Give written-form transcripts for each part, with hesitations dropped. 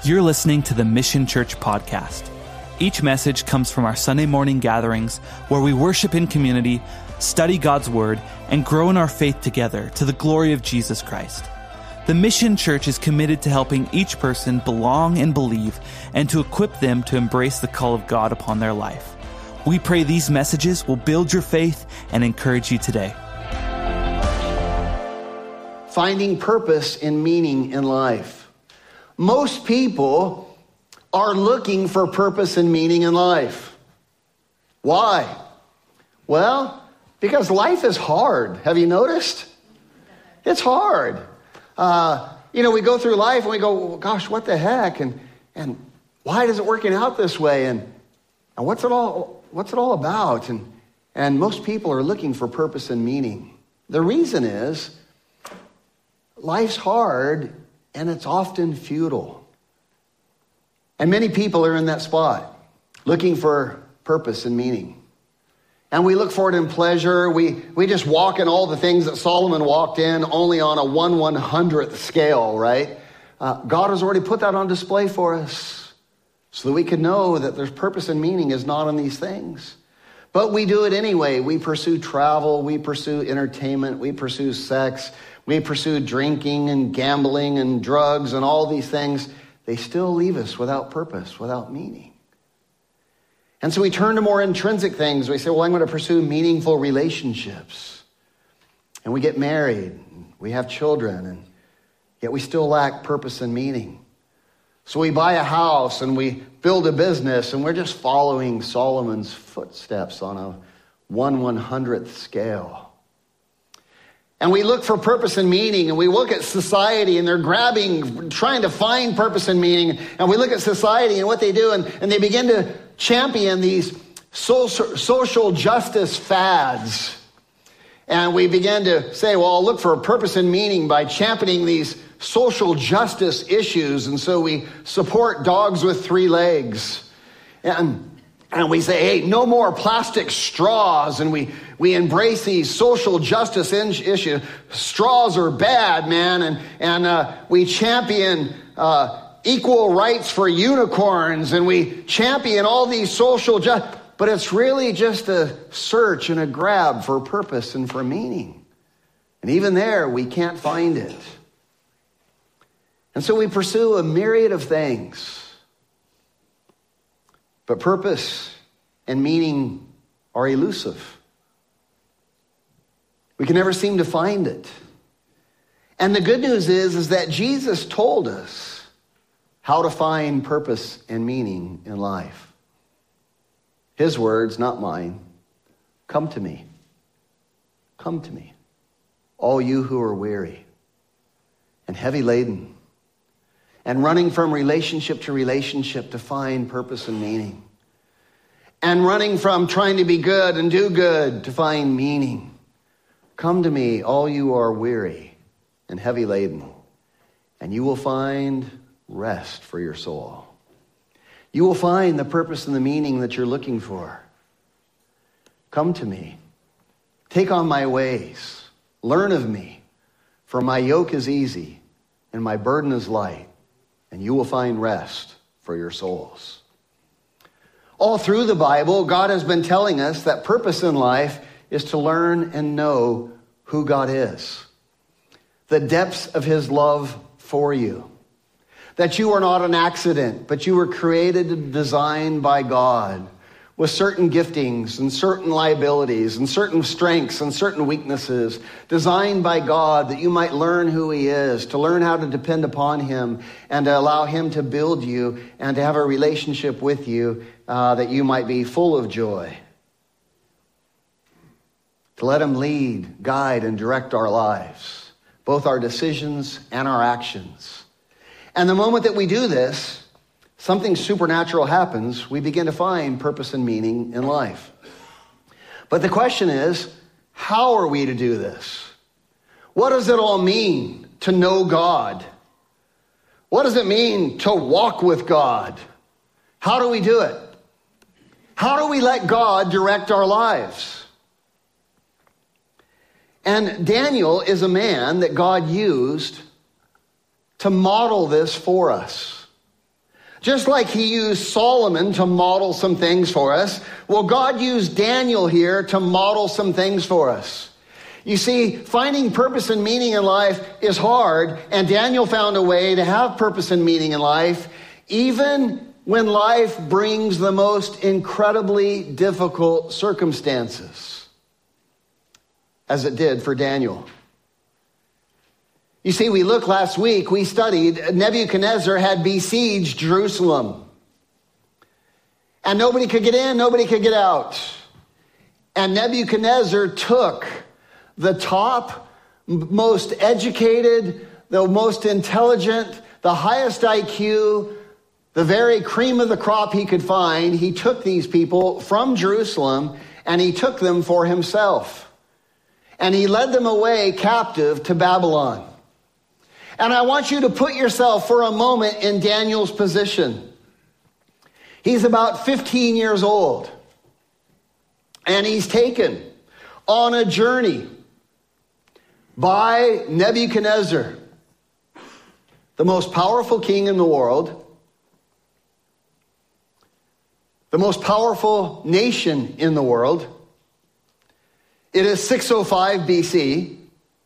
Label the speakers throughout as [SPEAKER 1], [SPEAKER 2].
[SPEAKER 1] You're listening to the Mission Church podcast. Each message comes from our Sunday morning gatherings where we worship in community, study God's Word, and grow in our faith together to the glory of Jesus Christ. The Mission Church is committed to helping each person belong and believe, and to equip them to embrace the call of God upon their life. We pray these messages will build your faith and encourage you today.
[SPEAKER 2] Finding purpose and meaning in life. Most people are looking for purpose and meaning in life. Why? Well, because life is hard. Have you noticed? It's hard. We go through life and we go, gosh, what the heck? And why is it working out this way? And what's it all about? And most people are looking for purpose and meaning. The reason is life's hard and it's often futile. And many people are in that spot, looking for purpose and meaning. And we look for it in pleasure. We just walk in all the things that Solomon walked in, only on a 1/100th scale, right? God has already put that on display for us so that we can know that there's purpose and meaning is not in these things. But we do it anyway. We pursue travel. We pursue entertainment. We pursue sex. We pursue drinking and gambling and drugs and all these things. They still leave us without purpose, without meaning. And so we turn to more intrinsic things. We say, well, I'm going to pursue meaningful relationships. And we get married. We have children. And yet we still lack purpose and meaning. So we buy a house and we build a business. And we're just following Solomon's footsteps on a 1/100th scale. And we look for purpose and meaning, and we look at society, and they're trying to find purpose and meaning. And we look at society and what they do, and they begin to champion these social justice fads. And we begin to say, well, I'll look for purpose and meaning by championing these social justice issues. And so we support dogs with 3 legs. And we say, hey, no more plastic straws. And we embrace these social justice issues. Straws are bad, man. And we champion equal rights for unicorns. And we champion all these social justice. But it's really just a search and a grab for purpose and for meaning. And even there, we can't find it. And so we pursue a myriad of things. But purpose and meaning are elusive. We can never seem to find it. And the good news is that Jesus told us how to find purpose and meaning in life. His words, not mine. Come to me. Come to me, all you who are weary and heavy laden, and running from relationship to relationship to find purpose and meaning. And running from trying to be good and do good to find meaning. Come to me, all you are weary and heavy laden, and you will find rest for your soul. You will find the purpose and the meaning that you're looking for. Come to me. Take on my ways. Learn of me, for my yoke is easy and my burden is light. And you will find rest for your souls. All through the Bible, God has been telling us that purpose in life is to learn and know who God is. The depths of his love for you. That you are not an accident, but you were created and designed by God with certain giftings and certain liabilities and certain strengths and certain weaknesses, designed by God that you might learn who he is, to learn how to depend upon him, and to allow him to build you and to have a relationship with you that you might be full of joy. To let him lead, guide, and direct our lives, both our decisions and our actions. And the moment that we do this, something supernatural happens. We begin to find purpose and meaning in life. But the question is, how are we to do this? What does it all mean to know God? What does it mean to walk with God? How do we do it? How do we let God direct our lives? And Daniel is a man that God used to model this for us. Just like he used Solomon to model some things for us, well, God used Daniel here to model some things for us. You see, finding purpose and meaning in life is hard, and Daniel found a way to have purpose and meaning in life, even when life brings the most incredibly difficult circumstances, as it did for Daniel. You see, we looked last week, we studied, Nebuchadnezzar had besieged Jerusalem. And nobody could get in, nobody could get out. And Nebuchadnezzar took the top, most educated, the most intelligent, the highest IQ, the very cream of the crop he could find. He took these people from Jerusalem and he took them for himself. And he led them away captive to Babylon. And I want you to put yourself for a moment in Daniel's position. He's about 15 years old. And he's taken on a journey by Nebuchadnezzar, the most powerful king in the world, the most powerful nation in the world. It is 605 BC.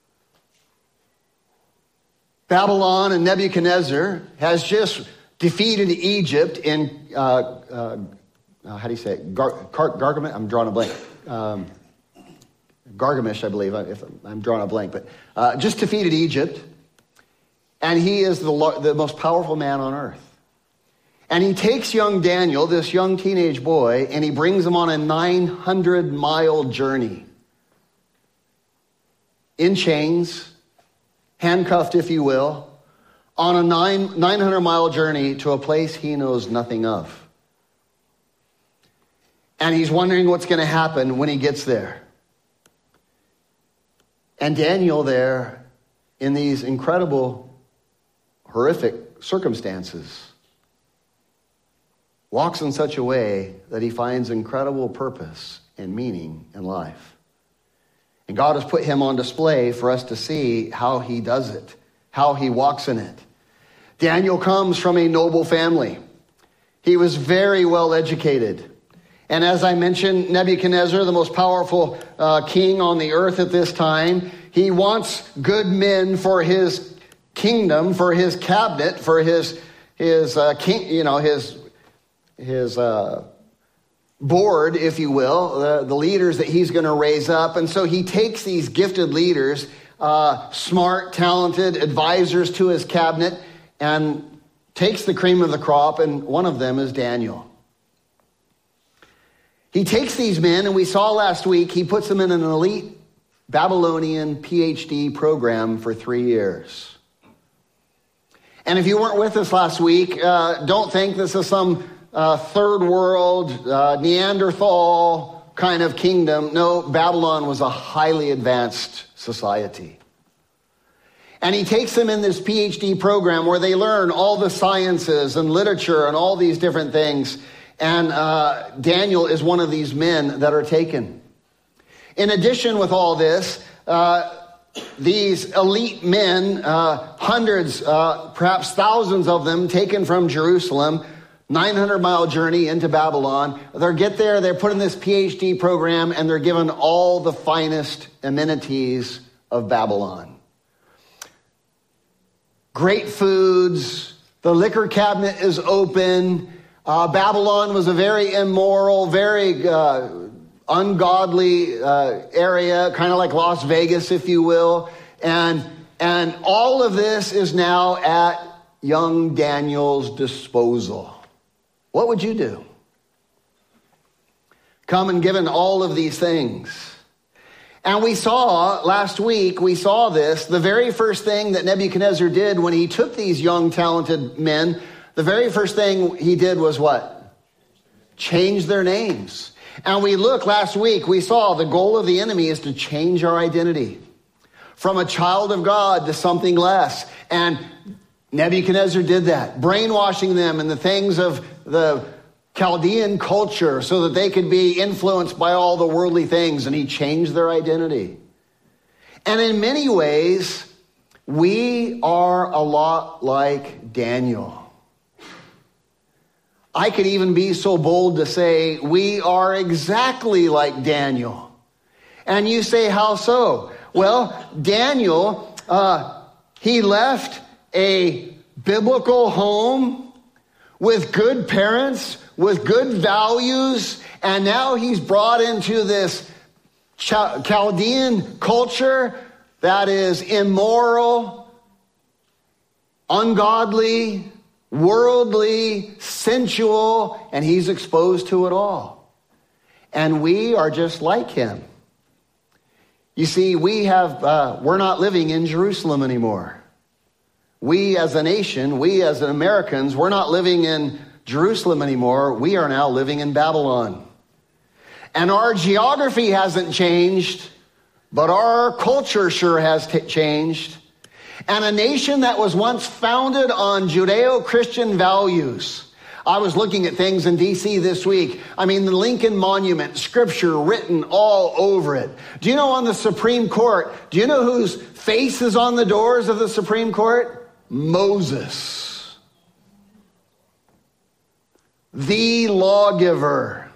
[SPEAKER 2] Babylon and Nebuchadnezzar has just defeated Egypt in, how do you say it? Gargamish? I'm drawing a blank. Gargamish, I believe, if I'm drawing a blank. But just defeated Egypt. And he is the most powerful man on earth. And he takes young Daniel, this young teenage boy, and he brings him on a 900-mile journey. In chains, handcuffed, if you will, on a 900-mile journey to a place he knows nothing of. And he's wondering what's going to happen when he gets there. And Daniel there, in these incredible, horrific circumstances, walks in such a way that he finds incredible purpose and meaning in life. And God has put him on display for us to see how he does it, how he walks in it. Daniel comes from a noble family. He was very well educated. And as I mentioned, Nebuchadnezzar, the most powerful king on the earth at this time, he wants good men for his kingdom, for his cabinet, for his board, if you will, the leaders that he's going to raise up. And so he takes these gifted leaders, smart, talented advisors to his cabinet, and takes the cream of the crop, and one of them is Daniel. He takes these men, and we saw last week, he puts them in an elite Babylonian PhD program for 3 years. And if you weren't with us last week, don't think this is some third world, Neanderthal kind of kingdom. No, Babylon was a highly advanced society. And he takes them in this PhD program where they learn all the sciences and literature and all these different things. And Daniel is one of these men that are taken. In addition with all this, these elite men, hundreds, perhaps thousands of them taken from Jerusalem, 900-mile journey into Babylon. They get there, they're put in this PhD program, and they're given all the finest amenities of Babylon. Great foods, the liquor cabinet is open. Babylon was a very immoral, very ungodly area, kind of like Las Vegas, if you will. And all of this is now at young Daniel's disposal. What would you do? Come and given all of these things. And we saw, last week, we saw this. The very first thing that Nebuchadnezzar did when he took these young, talented men, the very first thing he did was what? Change their names. And we looked last week, we saw the goal of the enemy is to change our identity from a child of God to something less. And Nebuchadnezzar did that, brainwashing them in the things of the Chaldean culture so that they could be influenced by all the worldly things, and he changed their identity. And in many ways, we are a lot like Daniel. I could even be so bold to say we are exactly like Daniel. And you say, how so? Well, Daniel, he left a biblical home with good parents, with good values, and now he's brought into this Chaldean culture that is immoral, ungodly, worldly, sensual, and he's exposed to it all. And we are just like him. You see, we're not living in Jerusalem anymore. We as a nation, we as Americans, we're not living in Jerusalem anymore. We are now living in Babylon. And our geography hasn't changed, but our culture sure has changed. And a nation that was once founded on Judeo-Christian values. I was looking at things in D.C. this week. I mean, the Lincoln Monument, scripture written all over it. Do you know on the Supreme Court, do you know whose face is on the doors of the Supreme Court? Moses. The lawgiver.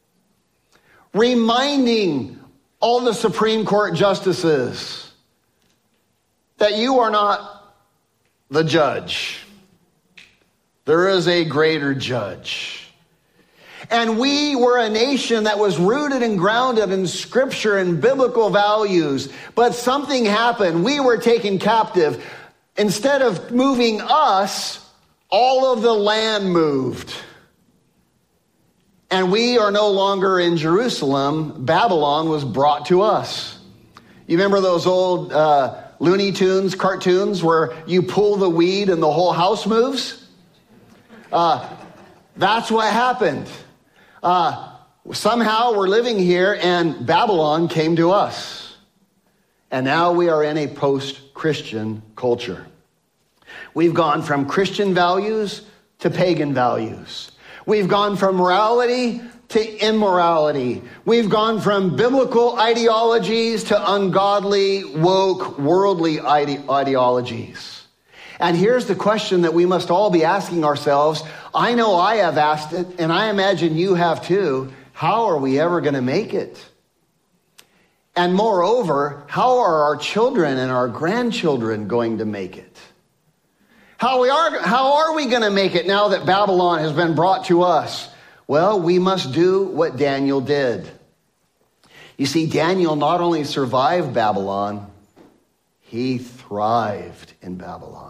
[SPEAKER 2] Reminding all the Supreme Court justices that you are not the judge. There is a greater judge. And we were a nation that was rooted and grounded in scripture and biblical values. But something happened. We were taken captive. Instead of moving us, all of the land moved. And we are no longer in Jerusalem. Babylon was brought to us. You remember those old Looney Tunes cartoons where you pull the weed and the whole house moves? That's what happened. Somehow we're living here and Babylon came to us. And now we are in a post-Christian culture. We've gone from Christian values to pagan values. We've gone from morality to immorality. We've gone from biblical ideologies to ungodly, woke, worldly ideologies. And here's the question that we must all be asking ourselves. I know I have asked it, and I imagine you have too. How are we ever going to make it? And moreover, how are our children and our grandchildren going to make it? How are we going to make it now that Babylon has been brought to us? Well, we must do what Daniel did. You see, Daniel not only survived Babylon, he thrived in Babylon.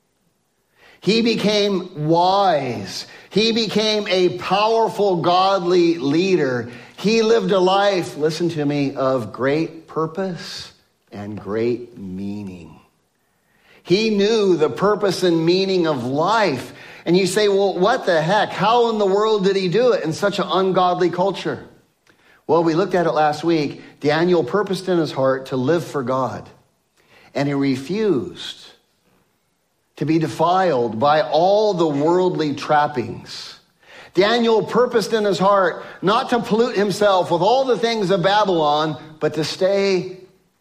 [SPEAKER 2] He became wise. He became a powerful, godly leader. He lived a life, listen to me, of great purpose and great meaning. He knew the purpose and meaning of life. And you say, well, what the heck? How in the world did he do it in such an ungodly culture? Well, we looked at it last week. Daniel purposed in his heart to live for God. And he refused to be defiled by all the worldly trappings. Daniel purposed in his heart not to pollute himself with all the things of Babylon, but to stay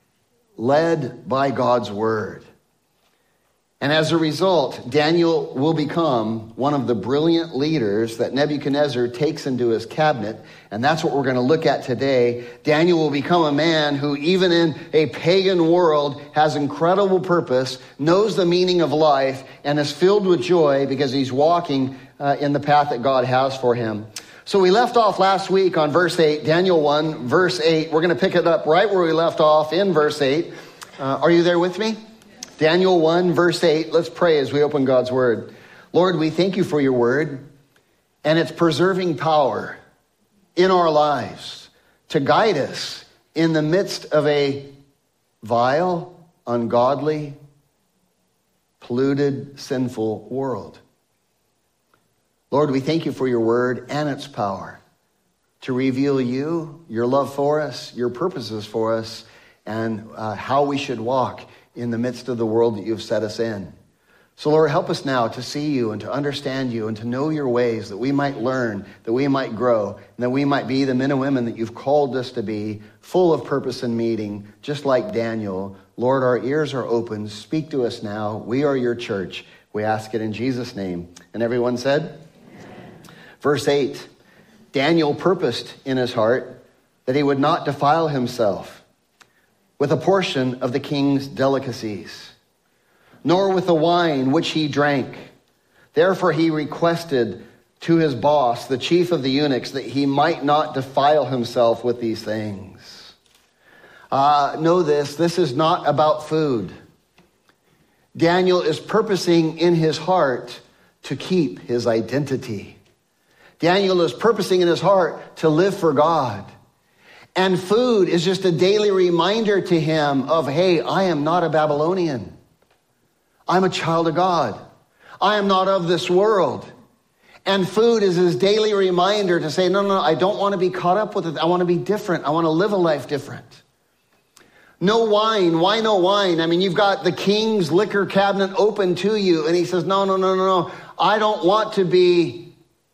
[SPEAKER 2] led by God's word. And as a result, Daniel will become one of the brilliant leaders that Nebuchadnezzar takes into his cabinet. And that's what we're going to look at today. Daniel will become a man who, even in a pagan world, has incredible purpose, knows the meaning of life, and is filled with joy because he's walking in the path that God has for him. So we left off last week on verse 8, Daniel 1, verse 8. We're going to pick it up right where we left off in verse 8. Are you there with me? Daniel 1, verse 8, let's pray as we open God's word. Lord, we thank you for your word and its preserving power in our lives to guide us in the midst of a vile, ungodly, polluted, sinful world. Lord, we thank you for your word and its power to reveal you, your love for us, your purposes for us, and how we should walk in the midst of the world that you've set us in. So Lord, help us now to see you and to understand you and to know your ways, that we might learn, that we might grow, and that we might be the men and women that you've called us to be, full of purpose and meaning, just like Daniel. Lord, our ears are open. Speak to us now. We are your church. We ask it in Jesus' name. And everyone said? Amen. Verse 8, Daniel purposed in his heart that he would not defile himself with a portion of the king's delicacies, nor with the wine which he drank. Therefore he requested to his boss, the chief of the eunuchs, that he might not defile himself with these things. Know this is not about food. Daniel is purposing in his heart to keep his identity. Daniel is purposing in his heart to live for God. And food is just a daily reminder to him of, hey, I am not a Babylonian. I'm a child of God. I am not of this world. And food is his daily reminder to say, no, I don't want to be caught up with it. I want to be different. I want to live a life different. No wine. Why no wine? I mean, you've got the king's liquor cabinet open to you. And he says, no. I don't want to be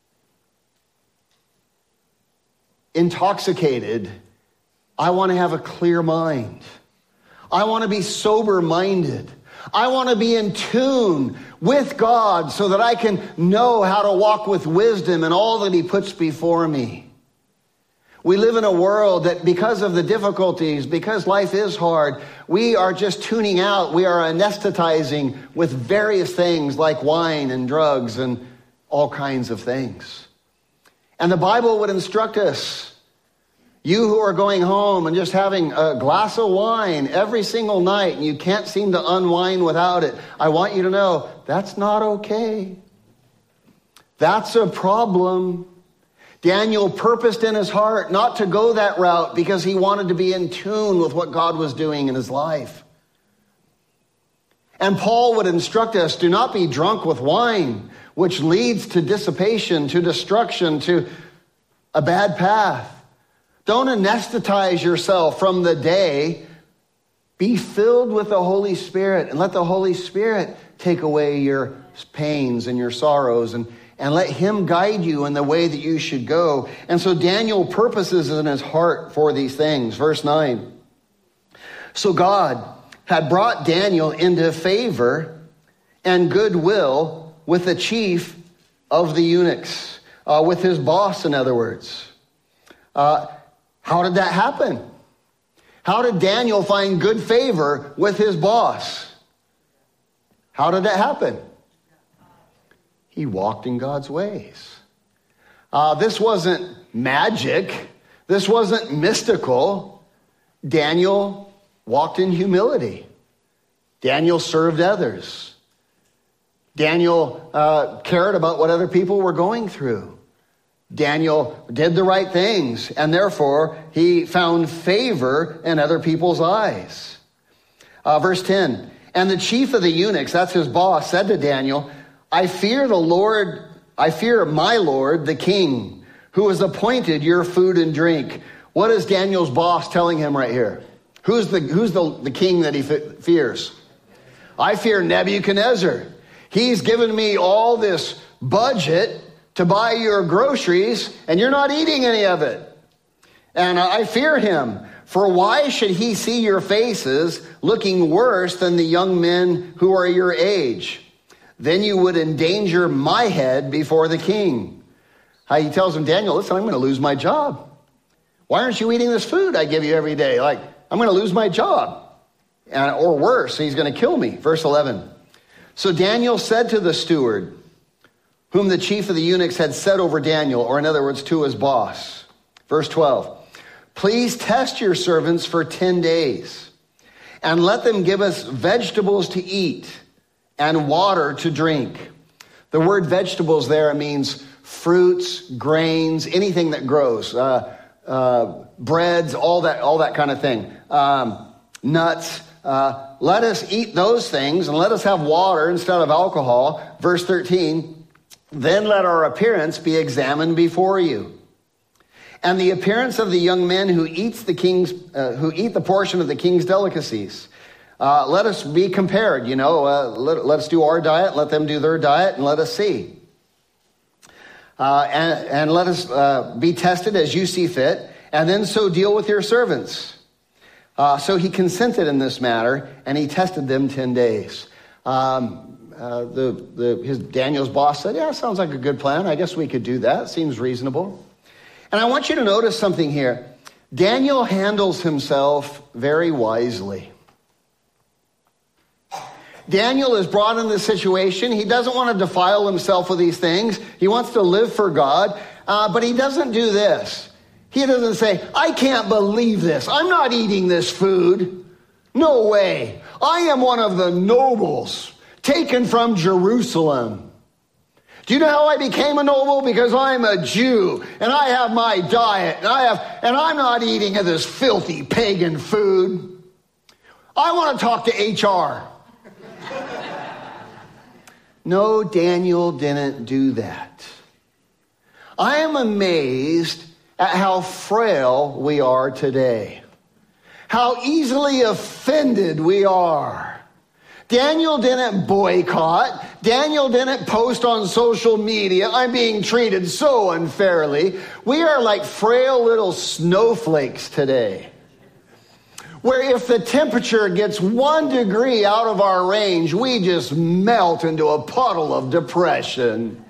[SPEAKER 2] intoxicated. I want to have a clear mind. I want to be sober-minded. I want to be in tune with God so that I can know how to walk with wisdom in all that he puts before me. We live in a world that because of the difficulties, because life is hard, we are just tuning out. We are anesthetizing with various things like wine and drugs and all kinds of things. And the Bible would instruct us, you who are going home and just having a glass of wine every single night and you can't seem to unwind without it, I want you to know that's not okay. That's a problem. Daniel purposed in his heart not to go that route because he wanted to be in tune with what God was doing in his life. And Paul would instruct us, do not be drunk with wine, which leads to dissipation, to destruction, to a bad path. Don't anesthetize yourself from the day. Be filled with the Holy Spirit and let the Holy Spirit take away your pains and your sorrows and let him guide you in the way that you should go. And so Daniel purposes in his heart for these things. Verse 9. So God had brought Daniel into favor and goodwill with the chief of the eunuchs, with his boss, in other words. How did that happen? How did Daniel find good favor with his boss? How did that happen? He walked in God's ways. This wasn't magic. This wasn't mystical. Daniel walked in humility. Daniel served others. Daniel cared about what other people were going through. Daniel did the right things, and therefore he found favor in other people's eyes. Verse 10, and the chief of the eunuchs, that's his boss, said to Daniel, I fear my lord, the king, who has appointed your food and drink. What is Daniel's boss telling him right here? Who's the king that he fears? I fear Nebuchadnezzar. He's given me all this budget to buy your groceries, and you're not eating any of it. And I fear him. For why should he see your faces looking worse than the young men who are your age? Then you would endanger my head before the king. He tells him, Daniel, listen, I'm going to lose my job. Why aren't you eating this food I give you every day? Like, I'm going to lose my job. Or worse, he's going to kill me. Verse 11. So Daniel said to the steward, whom the chief of the eunuchs had set over Daniel, or in other words, to his boss. Verse 12. Please test your servants for 10 days, and let them give us vegetables to eat and water to drink. The word vegetables there means fruits, grains, anything that grows, breads, all that kind of thing, nuts. Let us eat those things and let us have water instead of alcohol. Verse 13, then let our appearance be examined before you. And the appearance of the young men who eat the portion of the king's delicacies. Let us be compared, let us do our diet, let them do their diet, and let us see. And let us be tested as you see fit, and then so deal with your servants. So he consented in this matter, and he tested them 10 days. Daniel's boss said, yeah, sounds like a good plan. I guess we could do that. Seems reasonable. And I want you to notice something here. Daniel handles himself very wisely. Daniel is brought in this situation. He doesn't want to defile himself with these things. He wants to live for God, but he doesn't do this. He doesn't say, I can't believe this. I'm not eating this food. No way. I am one of the nobles taken from Jerusalem. Do you know how I became a noble? Because I'm a Jew and I have my diet and I'm not eating this filthy pagan food. I want to talk to HR. No, Daniel didn't do that. I am amazed at how frail we are today. How easily offended we are. Daniel didn't boycott. Daniel didn't post on social media, I'm being treated so unfairly. We are like frail little snowflakes today. Where if the temperature gets 1 degree out of our range, we just melt into a puddle of depression.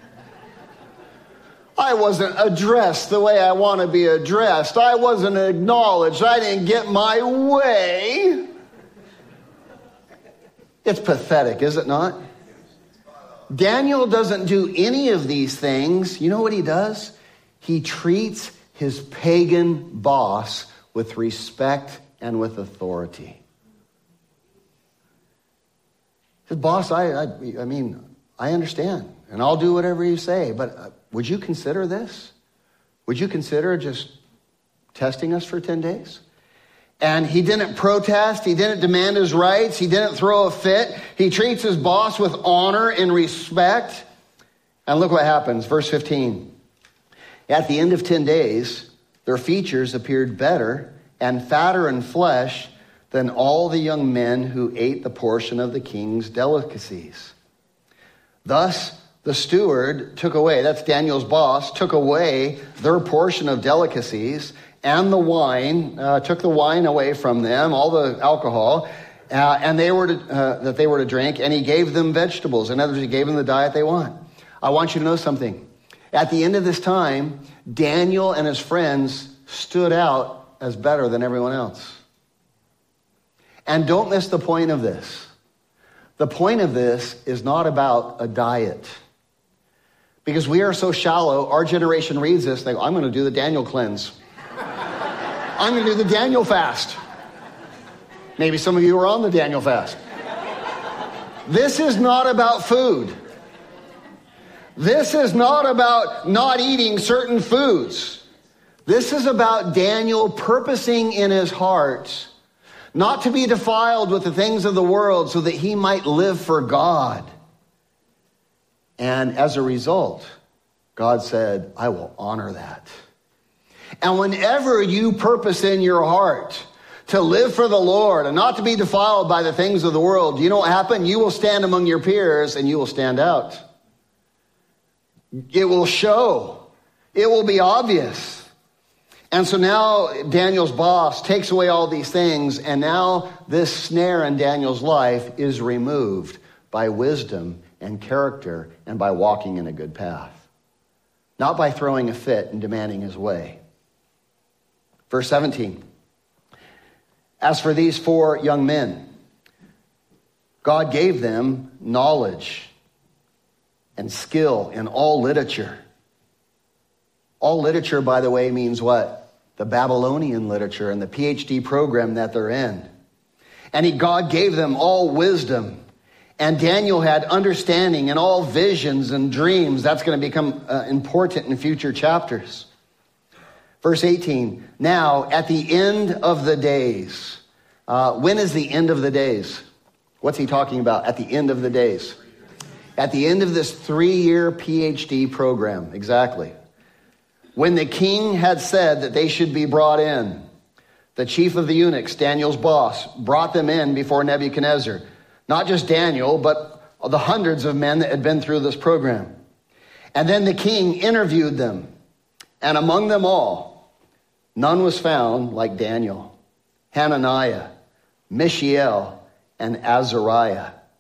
[SPEAKER 2] I wasn't addressed the way I want to be addressed. I wasn't acknowledged. I didn't get my way. It's pathetic, is it not? Daniel doesn't do any of these things. You know what he does? He treats his pagan boss with respect and with authority. His boss, I mean, I understand, and I'll do whatever you say, but would you consider this? Would you consider just testing us for 10 days? And he didn't protest. He didn't demand his rights. He didn't throw a fit. He treats his boss with honor and respect. And look what happens. Verse 15. At the end of 10 days, their features appeared better and fatter in flesh than all the young men who ate the portion of the king's delicacies. Thus, the steward took away, that's Daniel's boss, took away their portion of delicacies and the wine, took the wine away from them, all the alcohol, and they were to drink, and he gave them vegetables. In other words, he gave them the diet they want. I want you to know something. At the end of this time, Daniel and his friends stood out as better than everyone else. And don't miss the point of this. The point of this is not about a diet. Because we are so shallow, our generation reads this, they go, I'm going to do the Daniel cleanse. I'm going to do the Daniel fast. Maybe some of you are on the Daniel fast. This is not about food. This is not about not eating certain foods. This is about Daniel purposing in his heart not to be defiled with the things of the world so that he might live for God. And as a result, God said, I will honor that. And whenever you purpose in your heart to live for the Lord and not to be defiled by the things of the world, you know what happened? You will stand among your peers and you will stand out. It will show. It will be obvious. And so now Daniel's boss takes away all these things, and now this snare in Daniel's life is removed by wisdom and character and by walking in a good path. Not by throwing a fit and demanding his way. Verse 17. As for these 4 young men, God gave them knowledge and skill in all literature. All literature, by the way, means what? The Babylonian literature and the PhD program that they're in. And God gave them all wisdom. And Daniel had understanding in all visions and dreams. That's going to become important in future chapters. Verse 18. Now, at the end of the days. When is the end of the days? What's he talking about? At the end of the days. At the end of this 3-year PhD program. Exactly. When the king had said that they should be brought in, the chief of the eunuchs, Daniel's boss, brought them in before Nebuchadnezzar. Not just Daniel, but the hundreds of men that had been through this program. And then the king interviewed them. And among them all, none was found like Daniel, Hananiah, Mishael, and Azariah.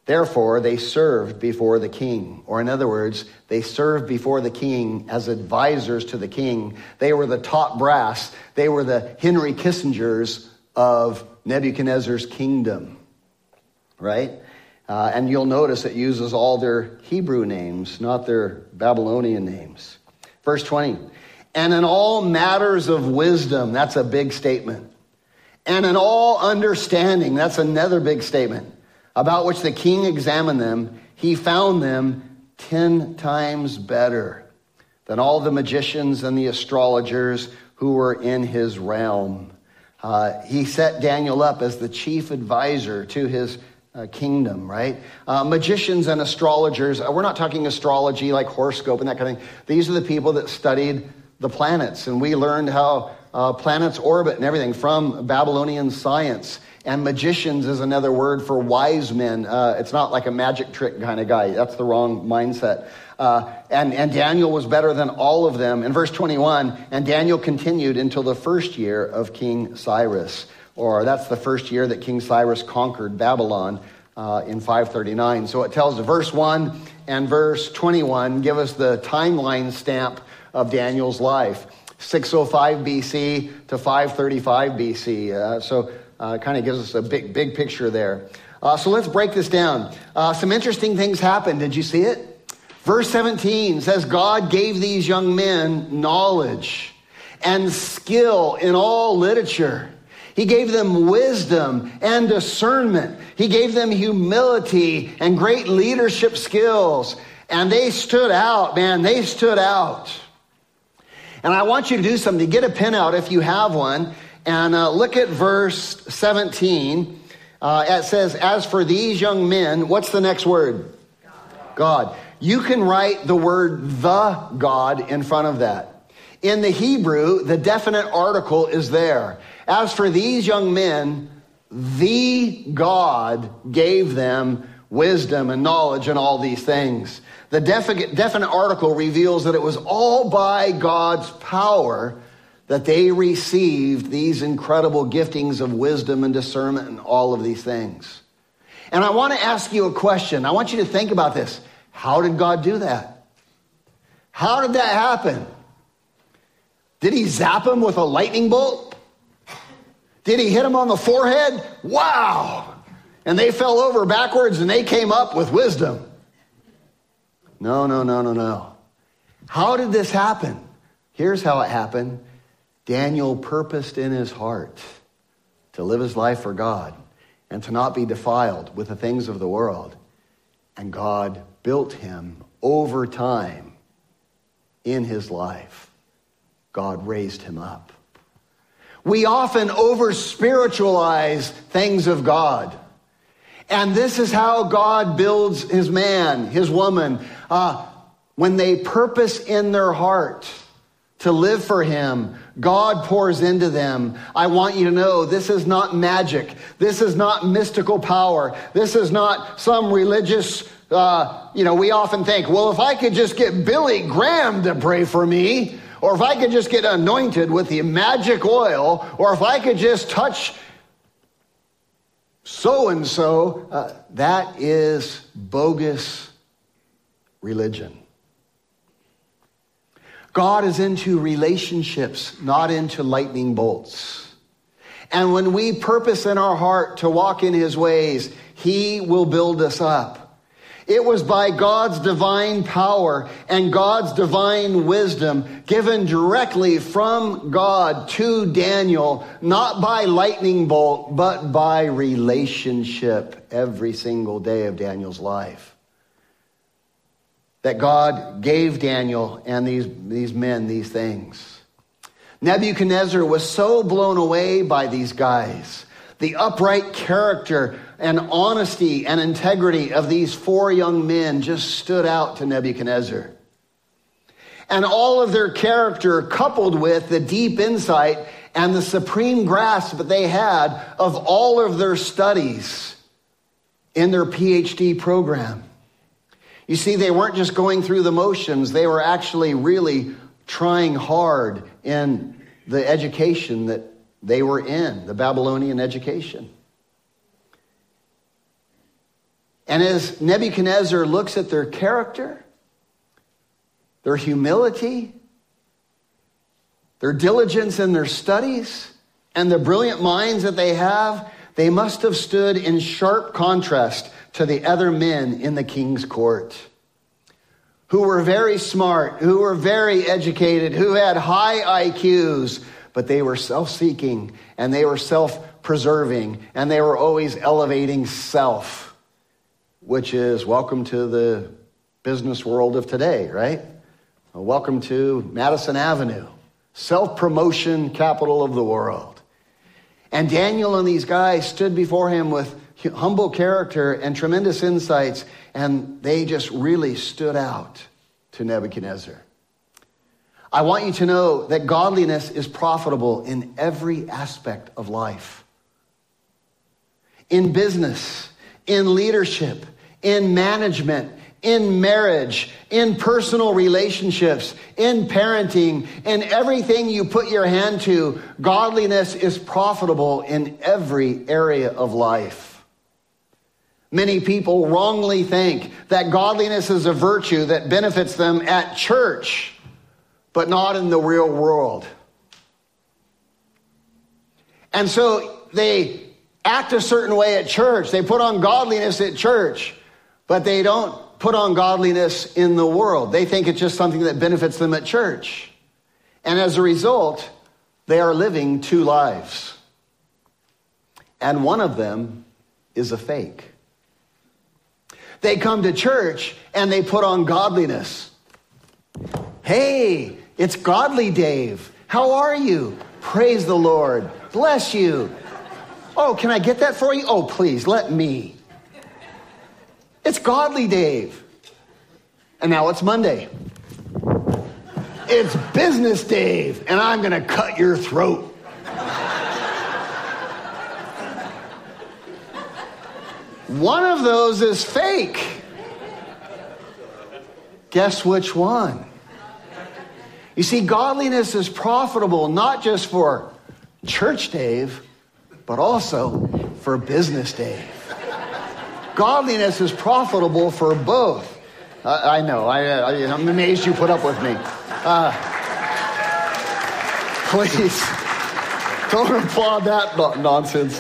[SPEAKER 2] Therefore, they served before the king. Or in other words, they served before the king as advisors to the king. They were the top brass. They were the Henry Kissingers of Nebuchadnezzar's kingdom, right? And you'll notice it uses all their Hebrew names, not their Babylonian names. Verse 20, and in all matters of wisdom, that's a big statement. And in all understanding, that's another big statement, about which the king examined them, he found them 10 times better than all the magicians and the astrologers who were in his realm. He set Daniel up as the chief advisor to his kingdom, right? Magicians and astrologers, we're not talking astrology like horoscope and that kind of thing. These are the people that studied the planets, and we learned how planets orbit and everything from Babylonian science. And magicians is another word for wise men. It's not like a magic trick kind of guy. That's the wrong mindset. And Daniel was better than all of them. In verse 21, and Daniel continued until the first year of King Cyrus. Or that's the first year that King Cyrus conquered Babylon in 539. So it tells verse 1 and verse 21 give us the timeline stamp of Daniel's life. 605 BC to 535 BC. So it kind of gives us a big picture there. So let's break this down. Some interesting things happened. Did you see it? Verse 17 says, God gave these young men knowledge and skill in all literature. He gave them wisdom and discernment. He gave them humility and great leadership skills. And they stood out, man. They stood out. And I want you to do something. Get a pen out if you have one. And look at verse 17. It says, as for these young men, what's the next word? God. You can write the word the God in front of that. In the Hebrew, the definite article is there. As for these young men, the God gave them wisdom and knowledge and all these things. The definite article reveals that it was all by God's power that they received these incredible giftings of wisdom and discernment and all of these things. And I want to ask you a question. I want you to think about this. How did God do that? How did that happen? Did he zap them with a lightning bolt? Did he hit them on the forehead? Wow! And they fell over backwards and they came up with wisdom. No. How did this happen? Here's how it happened. Daniel purposed in his heart to live his life for God and to not be defiled with the things of the world. And God built him over time in his life. God raised him up. We often over-spiritualize things of God. And this is how God builds his man, his woman. When they purpose in their heart to live for him, God pours into them. I want you to know this is not magic. This is not mystical power. This is not some religious, we often think, well, if I could just get Billy Graham to pray for me, or if I could just get anointed with the magic oil, or if I could just touch so-and-so, that is bogus religion. God is into relationships, not into lightning bolts. And when we purpose in our heart to walk in his ways, he will build us up. It was by God's divine power and God's divine wisdom given directly from God to Daniel, not by lightning bolt, but by relationship every single day of Daniel's life. That God gave Daniel and these men these things. Nebuchadnezzar was so blown away by these guys. The upright character and honesty and integrity of these four young men just stood out to Nebuchadnezzar. And all of their character coupled with the deep insight and the supreme grasp that they had of all of their studies in their PhD program. You see, they weren't just going through the motions. They were actually really trying hard in the education that they were in, the Babylonian education. And as Nebuchadnezzar looks at their character, their humility, their diligence in their studies, and the brilliant minds that they have, they must have stood in sharp contrast to the other men in the king's court, who were very smart, who were very educated, who had high IQs, but they were self-seeking, and they were self-preserving, and they were always elevating self, which is welcome to the business world of today, right? Welcome to Madison Avenue, self-promotion capital of the world. And Daniel and these guys stood before him with humble character and tremendous insights, and they just really stood out to Nebuchadnezzar. I want you to know that godliness is profitable in every aspect of life. In business, in leadership, in management, in marriage, in personal relationships, in parenting, in everything you put your hand to, godliness is profitable in every area of life. Many people wrongly think that godliness is a virtue that benefits them at church, but not in the real world. And so they act a certain way at church. They put on godliness at church, but they don't put on godliness in the world. They think it's just something that benefits them at church. And as a result, they are living two lives. And one of them is a fake. They come to church and they put on godliness. Hey, it's Godly Dave. How are you? Praise the Lord. Bless you. Oh, can I get that for you? Oh, please, let me. It's Godly Dave. And now it's Monday. It's Business Dave, and I'm going to cut your throat. One of those is fake. Guess which one? You see, godliness is profitable not just for Church Dave, but also for Business Dave. Godliness is profitable for both. I know. I'm amazed you put up with me. Please, don't applaud that nonsense.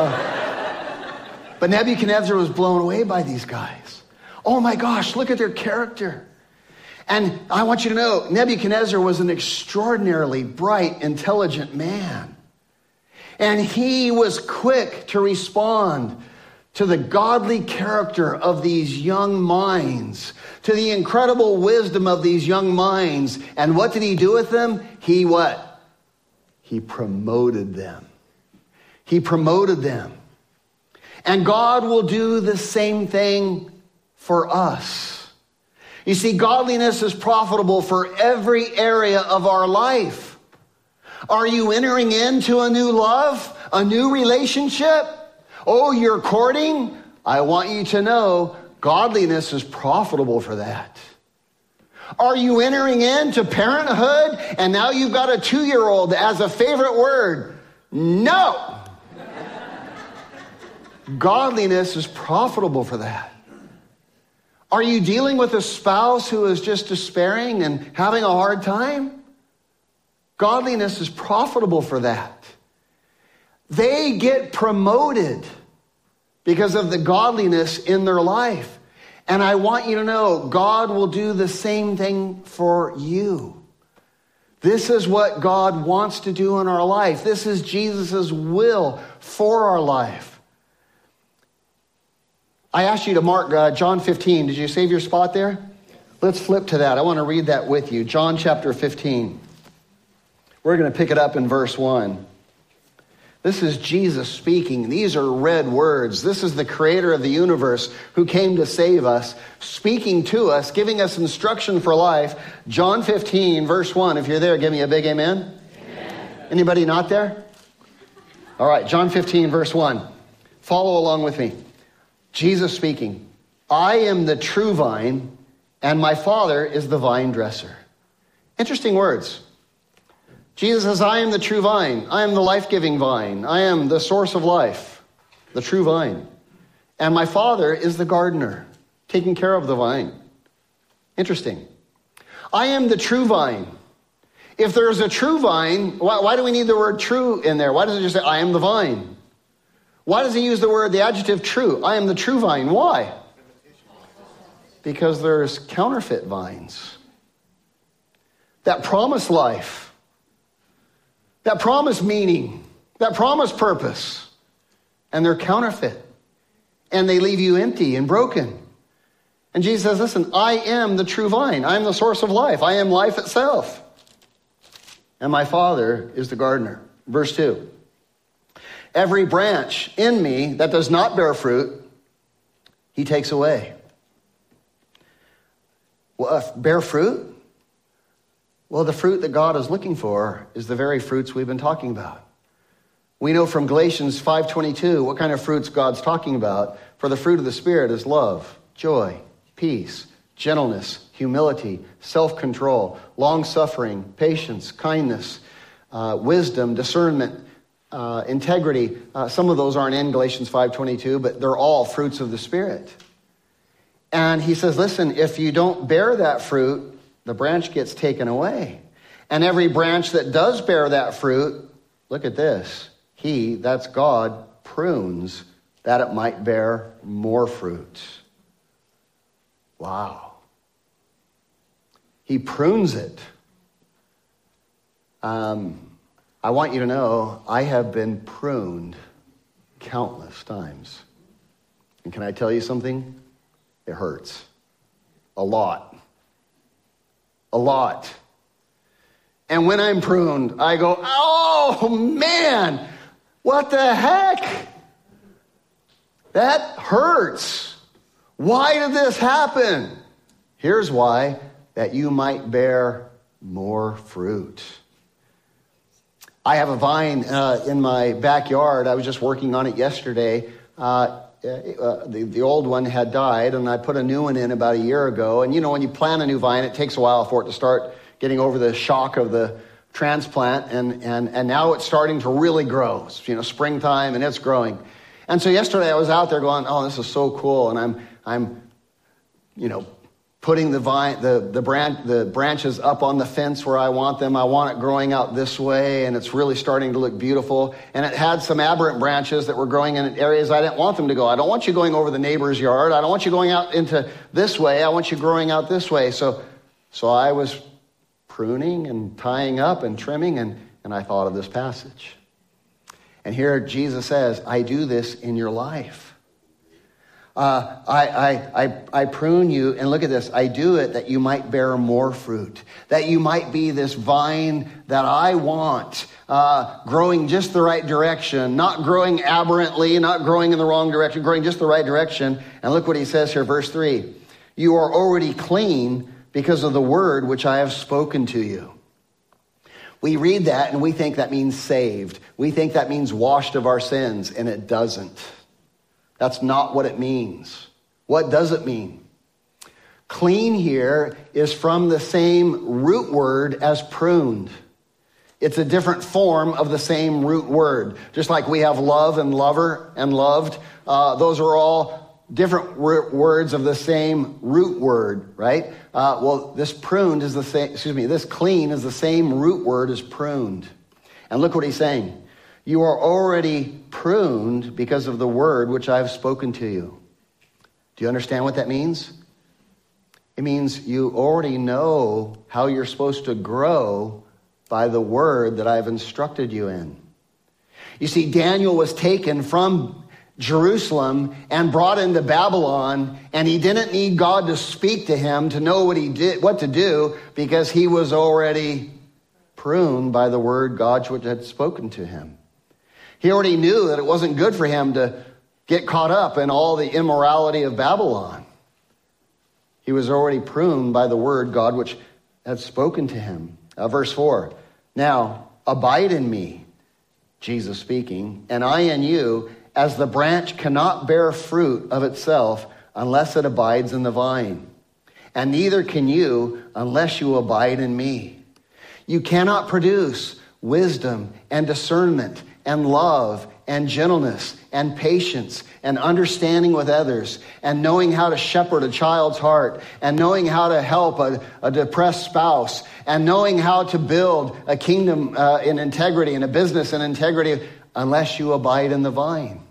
[SPEAKER 2] But Nebuchadnezzar was blown away by these guys. Oh my gosh, look at their character. And I want you to know, Nebuchadnezzar was an extraordinarily bright, intelligent man. And he was quick to respond to the godly character of these young minds, to the incredible wisdom of these young minds. And what did he do with them? He what? He promoted them. He promoted them. And God will do the same thing for us. You see, godliness is profitable for every area of our life. Are you entering into a new love, a new relationship? Oh, you're courting? I want you to know godliness is profitable for that. Are you entering into parenthood and now you've got a 2-year-old as a favorite word? No. Godliness is profitable for that. Are you dealing with a spouse who is just despairing and having a hard time? Godliness is profitable for that. They get promoted because of the godliness in their life. And I want you to know, God will do the same thing for you. This is what God wants to do in our life. This is Jesus' will for our life. I asked you to mark John 15. Did you save your spot there? Let's flip to that. I want to read that with you. John chapter 15. We're going to pick it up in verse 1. This is Jesus speaking. These are red words. This is the creator of the universe who came to save us, speaking to us, giving us instruction for life. John 15, verse 1. If you're there, give me a big amen. Amen. Anybody not there? All right, John 15, verse 1. Follow along with me. Jesus speaking. I am the true vine, and my Father is the vine dresser. Interesting words. Jesus says, I am the true vine. I am the life-giving vine. I am the source of life, the true vine. and my Father is the gardener, taking care of the vine. Interesting. I am the true vine. If there's a true vine, why do we need the word true in there? Why does it just say, I am the vine? Why does he use the adjective true? I am the true vine. Why? Because there's counterfeit vines that promise life, that promise meaning, that promise purpose, and they're counterfeit, and they leave you empty and broken. And Jesus says, listen, I am the true vine. I am the source of life. I am life itself. And my Father is the gardener. Verse 2. Every branch in me that does not bear fruit, he takes away. Well, bear fruit? Well, the fruit that God is looking for is the very fruits we've been talking about. We know from Galatians 5:22 what kind of fruits God's talking about. For the fruit of the Spirit is love, joy, peace, gentleness, humility, self-control, long-suffering, patience, kindness, wisdom, discernment, integrity. Some of those aren't in Galatians 5:22, but they're all fruits of the Spirit. And he says, listen, if you don't bear that fruit, the branch gets taken away. And every branch that does bear that fruit, look at this, that's God, prunes that it might bear more fruit. Wow. He prunes it. I want you to know I have been pruned countless times. And can I tell you something? It hurts. A lot. A lot. And when I'm pruned, I go, oh man, what the heck? That hurts. Why did this happen? Here's why, that you might bear more fruit. I have a vine in my backyard. I was just working on it yesterday. The old one had died, and I put a new one in about a year ago. And you know, when you plant a new vine, it takes a while for it to start getting over the shock of the transplant. And now it's starting to really grow. It's, springtime, and it's growing. And so yesterday I was out there going, oh, this is so cool. And I'm putting the branches up on the fence where I want them. I want it growing out this way, and it's really starting to look beautiful. And it had some aberrant branches that were growing in areas I didn't want them to go. I don't want you going over the neighbor's yard. I don't want you going out into this way. I want you growing out this way. So I was pruning and tying up and trimming, and I thought of this passage. And here Jesus says, I do this in your life. I prune you, and look at this. I do it that you might bear more fruit, that you might be this vine that I want, growing just the right direction, not growing aberrantly, not growing in the wrong direction, growing just the right direction. And look what he says here, verse 3. You are already clean because of the word which I have spoken to you. We read that and we think that means saved. We think that means washed of our sins, and it doesn't. That's not what it means. What does it mean? Clean here is from the same root word as pruned. It's a different form of the same root word. Just like we have love and lover and loved. Those are all different words of the same root word, right? This pruned is this clean is the same root word as pruned. And look what he's saying. You are already pruned because of the word which I have spoken to you. Do you understand what that means? It means you already know how you're supposed to grow by the word that I've instructed you in. You see, Daniel was taken from Jerusalem and brought into Babylon, and he didn't need God to speak to him to know what to do, because he was already pruned by the word God had spoken to him. He already knew that it wasn't good for him to get caught up in all the immorality of Babylon. He was already pruned by the word God which had spoken to him. Verse 4, now abide in me, Jesus speaking, and I in you, as the branch cannot bear fruit of itself unless it abides in the vine. And neither can you unless you abide in me. You cannot produce wisdom and discernment and love and gentleness and patience and understanding with others and knowing how to shepherd a child's heart and knowing how to help a depressed spouse and knowing how to build a kingdom in integrity and a business in integrity unless you abide in the vine.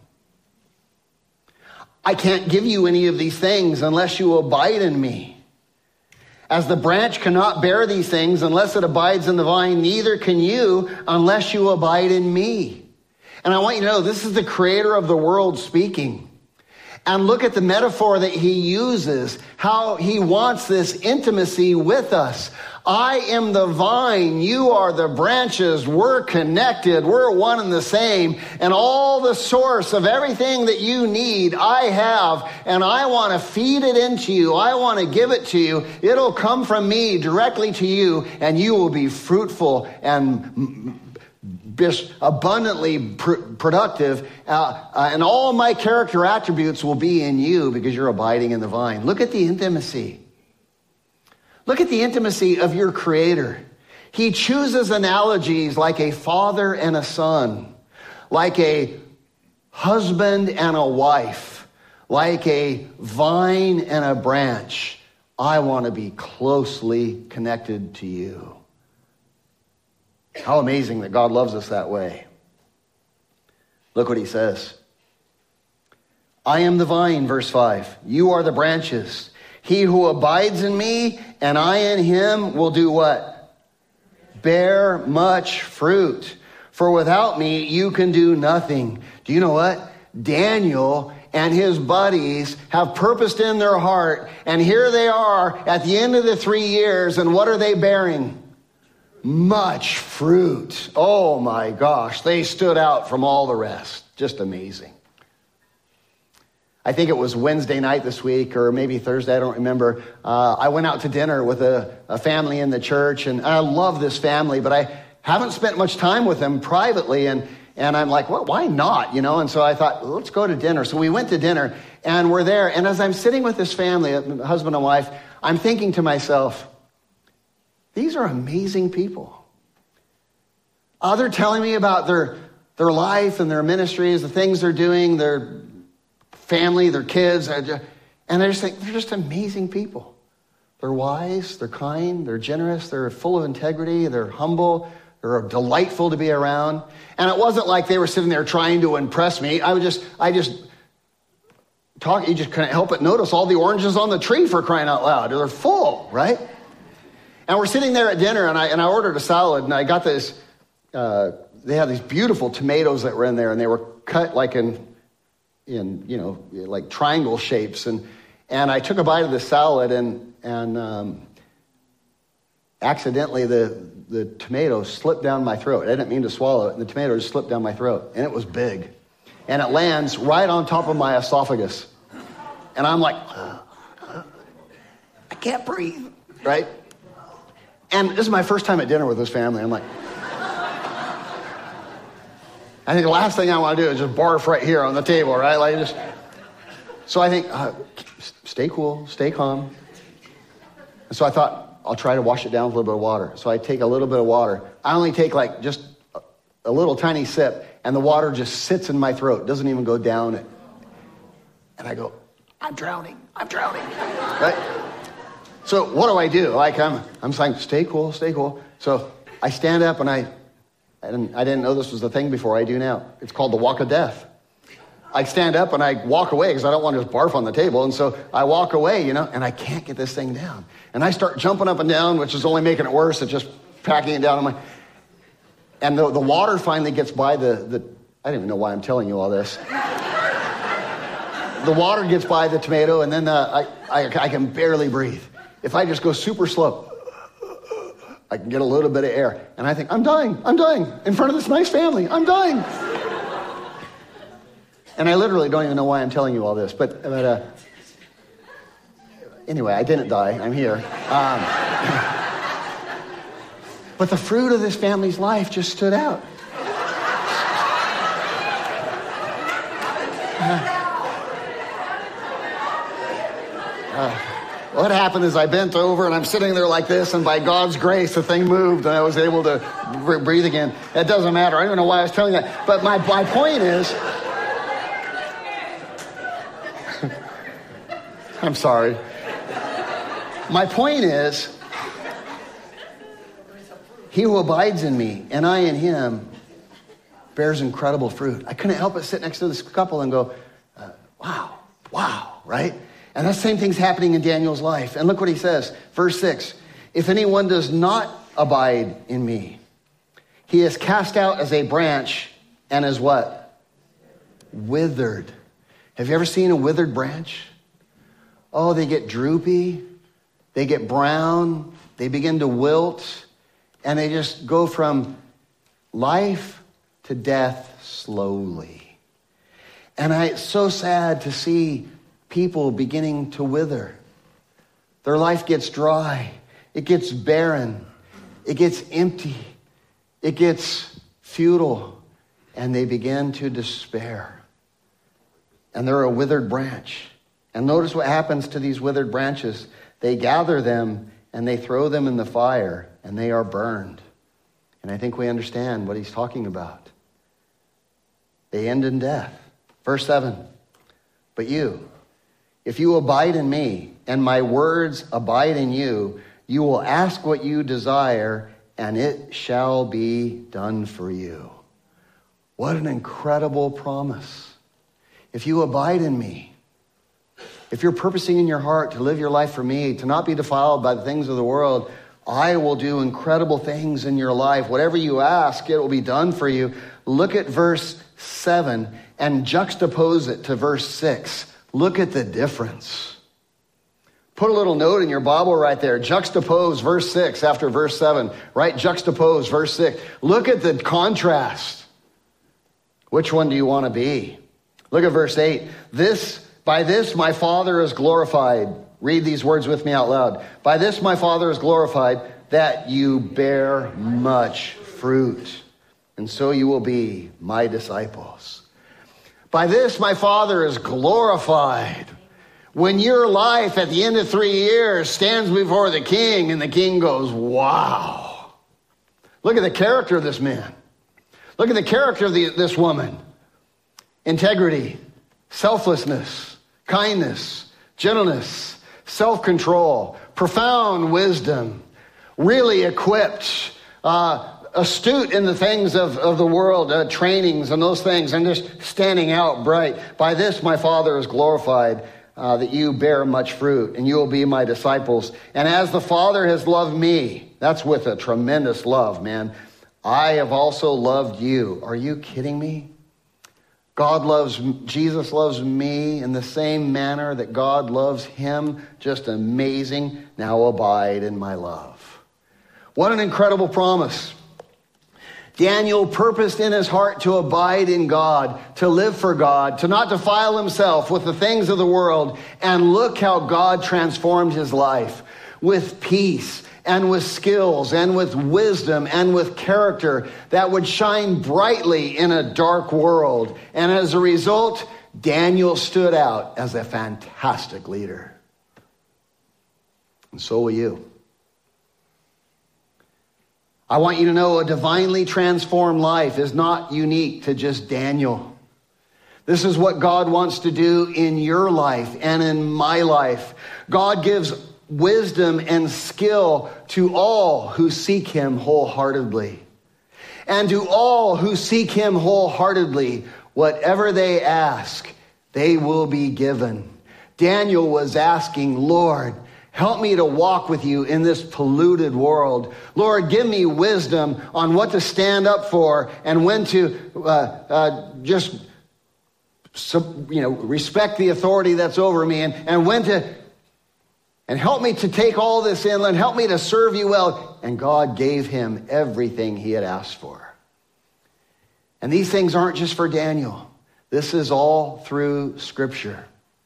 [SPEAKER 2] I can't give you any of these things unless you abide in me. As the branch cannot bear these things unless it abides in the vine, neither can you unless you abide in me. And I want you to know, this is the creator of the world speaking. And look at the metaphor that he uses, how he wants this intimacy with us. I am the vine, you are the branches, we're connected, we're one and the same. And all the source of everything that you need, I have, and I want to feed it into you. I want to give it to you. It'll come from me directly to you, and you will be fruitful and abundantly productive, and all my character attributes will be in you because you're abiding in the vine. Look at the intimacy. Look at the intimacy of your Creator. He chooses analogies like a father and a son, like a husband and a wife, like a vine and a branch. I want to be closely connected to you. How amazing that God loves us that way. Look what he says. I am the vine, verse 5. You are the branches. He who abides in me and I in him will do what? Bear much fruit. For without me, you can do nothing. Do you know what? Daniel and his buddies have purposed in their heart. And here they are at the end of the 3 years. And what are they bearing? Much fruit. Oh my gosh. They stood out from all the rest. Just amazing. I think it was Wednesday night this week, or maybe Thursday, I don't remember. I went out to dinner with a family in the church, and I love this family, but I haven't spent much time with them privately, and I'm like, well, why not, you know? And so I thought, well, let's go to dinner. So we went to dinner, and we're there, and as I'm sitting with this family, husband and wife, I'm thinking to myself, these are amazing people. They're telling me about their life and their ministries, the things they're doing, their family, their kids, and I just think they're just amazing people. They're wise, they're kind, they're generous, they're full of integrity, they're humble, they're delightful to be around. And it wasn't like they were sitting there trying to impress me. I just talk. You just couldn't help but notice all the oranges on the tree, for crying out loud. They're full, right? And we're sitting there at dinner, and I ordered a salad, and I got this. They had these beautiful tomatoes that were in there, and they were cut like in like triangle shapes, and I took a bite of the salad, and accidentally the tomato slipped down my throat. I didn't mean to swallow it, and the tomato just slipped down my throat, and it was big, and it lands right on top of my esophagus, and I'm like, I can't breathe, right? And this is my first time at dinner with this family. I'm like, I think the last thing I want to do is just barf right here on the table, right? So I think, stay cool, stay calm. And so I thought, I'll try to wash it down with a little bit of water. So I take a little bit of water. I only take like just a little tiny sip, and the water just sits in my throat, doesn't even go down it. And I go, I'm drowning, right? So what do I do? Like I'm saying, stay cool, stay cool. So I stand up, and I didn't know this was the thing before. I do now. It's called the walk of death. I stand up and I walk away because I don't want to just barf on the table. And so I walk away, and I can't get this thing down. And I start jumping up and down, which is only making it worse. It's just packing it down. And the water finally gets by I don't even know why I'm telling you all this. The water gets by the tomato, and then I can barely breathe. If I just go super slow, I can get a little bit of air. And I think, I'm dying. In front of this nice family, I'm dying. And I literally don't even know why I'm telling you all this. But anyway, I didn't die. I'm here. But the fruit of this family's life just stood out. What happened is I bent over and I'm sitting there like this, and by God's grace, the thing moved and I was able to breathe again. It doesn't matter. I don't know why I was telling you that. But my point is, I'm sorry. My point is, he who abides in me and I in him bears incredible fruit. I couldn't help but sit next to this couple and go, wow, right? And that same thing's happening in Daniel's life. And look what he says, verse 6. If anyone does not abide in me, he is cast out as a branch and is what? Withered. Have you ever seen a withered branch? Oh, they get droopy, they get brown, they begin to wilt, and they just go from life to death slowly. And it's so sad to see people beginning to wither. Their life gets dry, it gets barren, it gets empty, it gets futile, and they begin to despair. And they're a withered branch. And notice what happens to these withered branches. They gather them and they throw them in the fire and they are burned. And I think we understand what he's talking about. They end in death. Verse 7. But you, if you abide in me and my words abide in you, you will ask what you desire and it shall be done for you. What an incredible promise. If you abide in me, if you're purposing in your heart to live your life for me, to not be defiled by the things of the world, I will do incredible things in your life. Whatever you ask, it will be done for you. Look at verse 7 and juxtapose it to verse 6. Look at the difference. Put a little note in your Bible right there. Juxtapose verse 6 after verse 7. Right? Juxtapose verse 6. Look at the contrast. Which one do you want to be? Look at verse 8. By this my Father is glorified. Read these words with me out loud. By this my Father is glorified, that you bear much fruit, and so you will be my disciples. By this my Father is glorified. When your life at the end of 3 years stands before the king and the king goes, wow. Look at the character of this man. Look at the character of this woman. Integrity, selflessness, kindness, gentleness, self-control, profound wisdom, really equipped, astute in the things of the world, trainings and those things, and just standing out bright. By this my Father is glorified, that you bear much fruit, and you will be my disciples. And as the Father has loved me, that's with a tremendous love, man, I have also loved you. Are you kidding me? Jesus loves me in the same manner that God loves him. Just amazing. Now abide in my love. What an incredible promise. Daniel purposed in his heart to abide in God, to live for God, to not defile himself with the things of the world. And look how God transformed his life with peace and with skills and with wisdom and with character that would shine brightly in a dark world. And as a result, Daniel stood out as a fantastic leader. And so will you. I want you to know a divinely transformed life is not unique to just Daniel. This is what God wants to do in your life and in my life. God gives wisdom and skill to all who seek him wholeheartedly. And to all who seek him wholeheartedly, whatever they ask, they will be given. Daniel was asking, Lord, help me to walk with you in this polluted world. Lord, give me wisdom on what to stand up for and when to respect the authority that's over me, and when to, and help me to take all this in, and help me to serve you well. And God gave him everything he had asked for. And these things aren't just for Daniel. This is all through Scripture.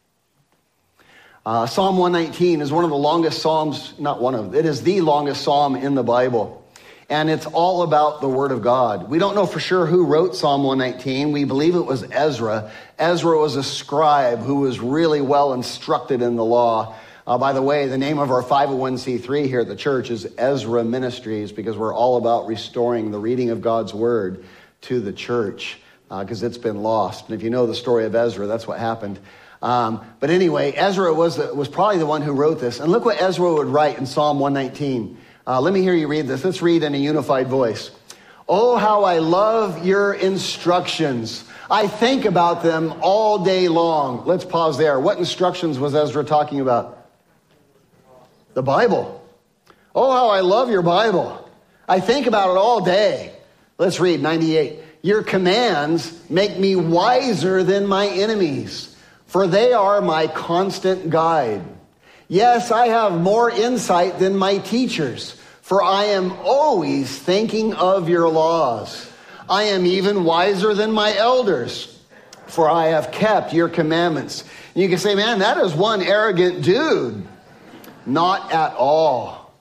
[SPEAKER 2] Psalm 119 is one of the longest psalms, it is the longest psalm in the Bible. And it's all about the Word of God. We don't know for sure who wrote Psalm 119. We believe it was Ezra. Ezra was a scribe who was really well instructed in the law. By the way, the name of our 501c3 here at the church is Ezra Ministries, because we're all about restoring the reading of God's word to the church, because it's been lost. And if you know the story of Ezra, that's what happened. But anyway, Ezra was probably the one who wrote this. And look what Ezra would write in Psalm 119. Let me hear you read this. Let's read in a unified voice. Oh, how I love your instructions. I think about them all day long. Let's pause there. What instructions was Ezra talking about? The Bible. Oh, how I love your Bible. I think about it all day. Let's read 98. Your commands make me wiser than my enemies, for they are my constant guide. Yes, I have more insight than my teachers, for I am always thinking of your laws. I am even wiser than my elders, for I have kept your commandments. And you can say, man, that is one arrogant dude. Not at all.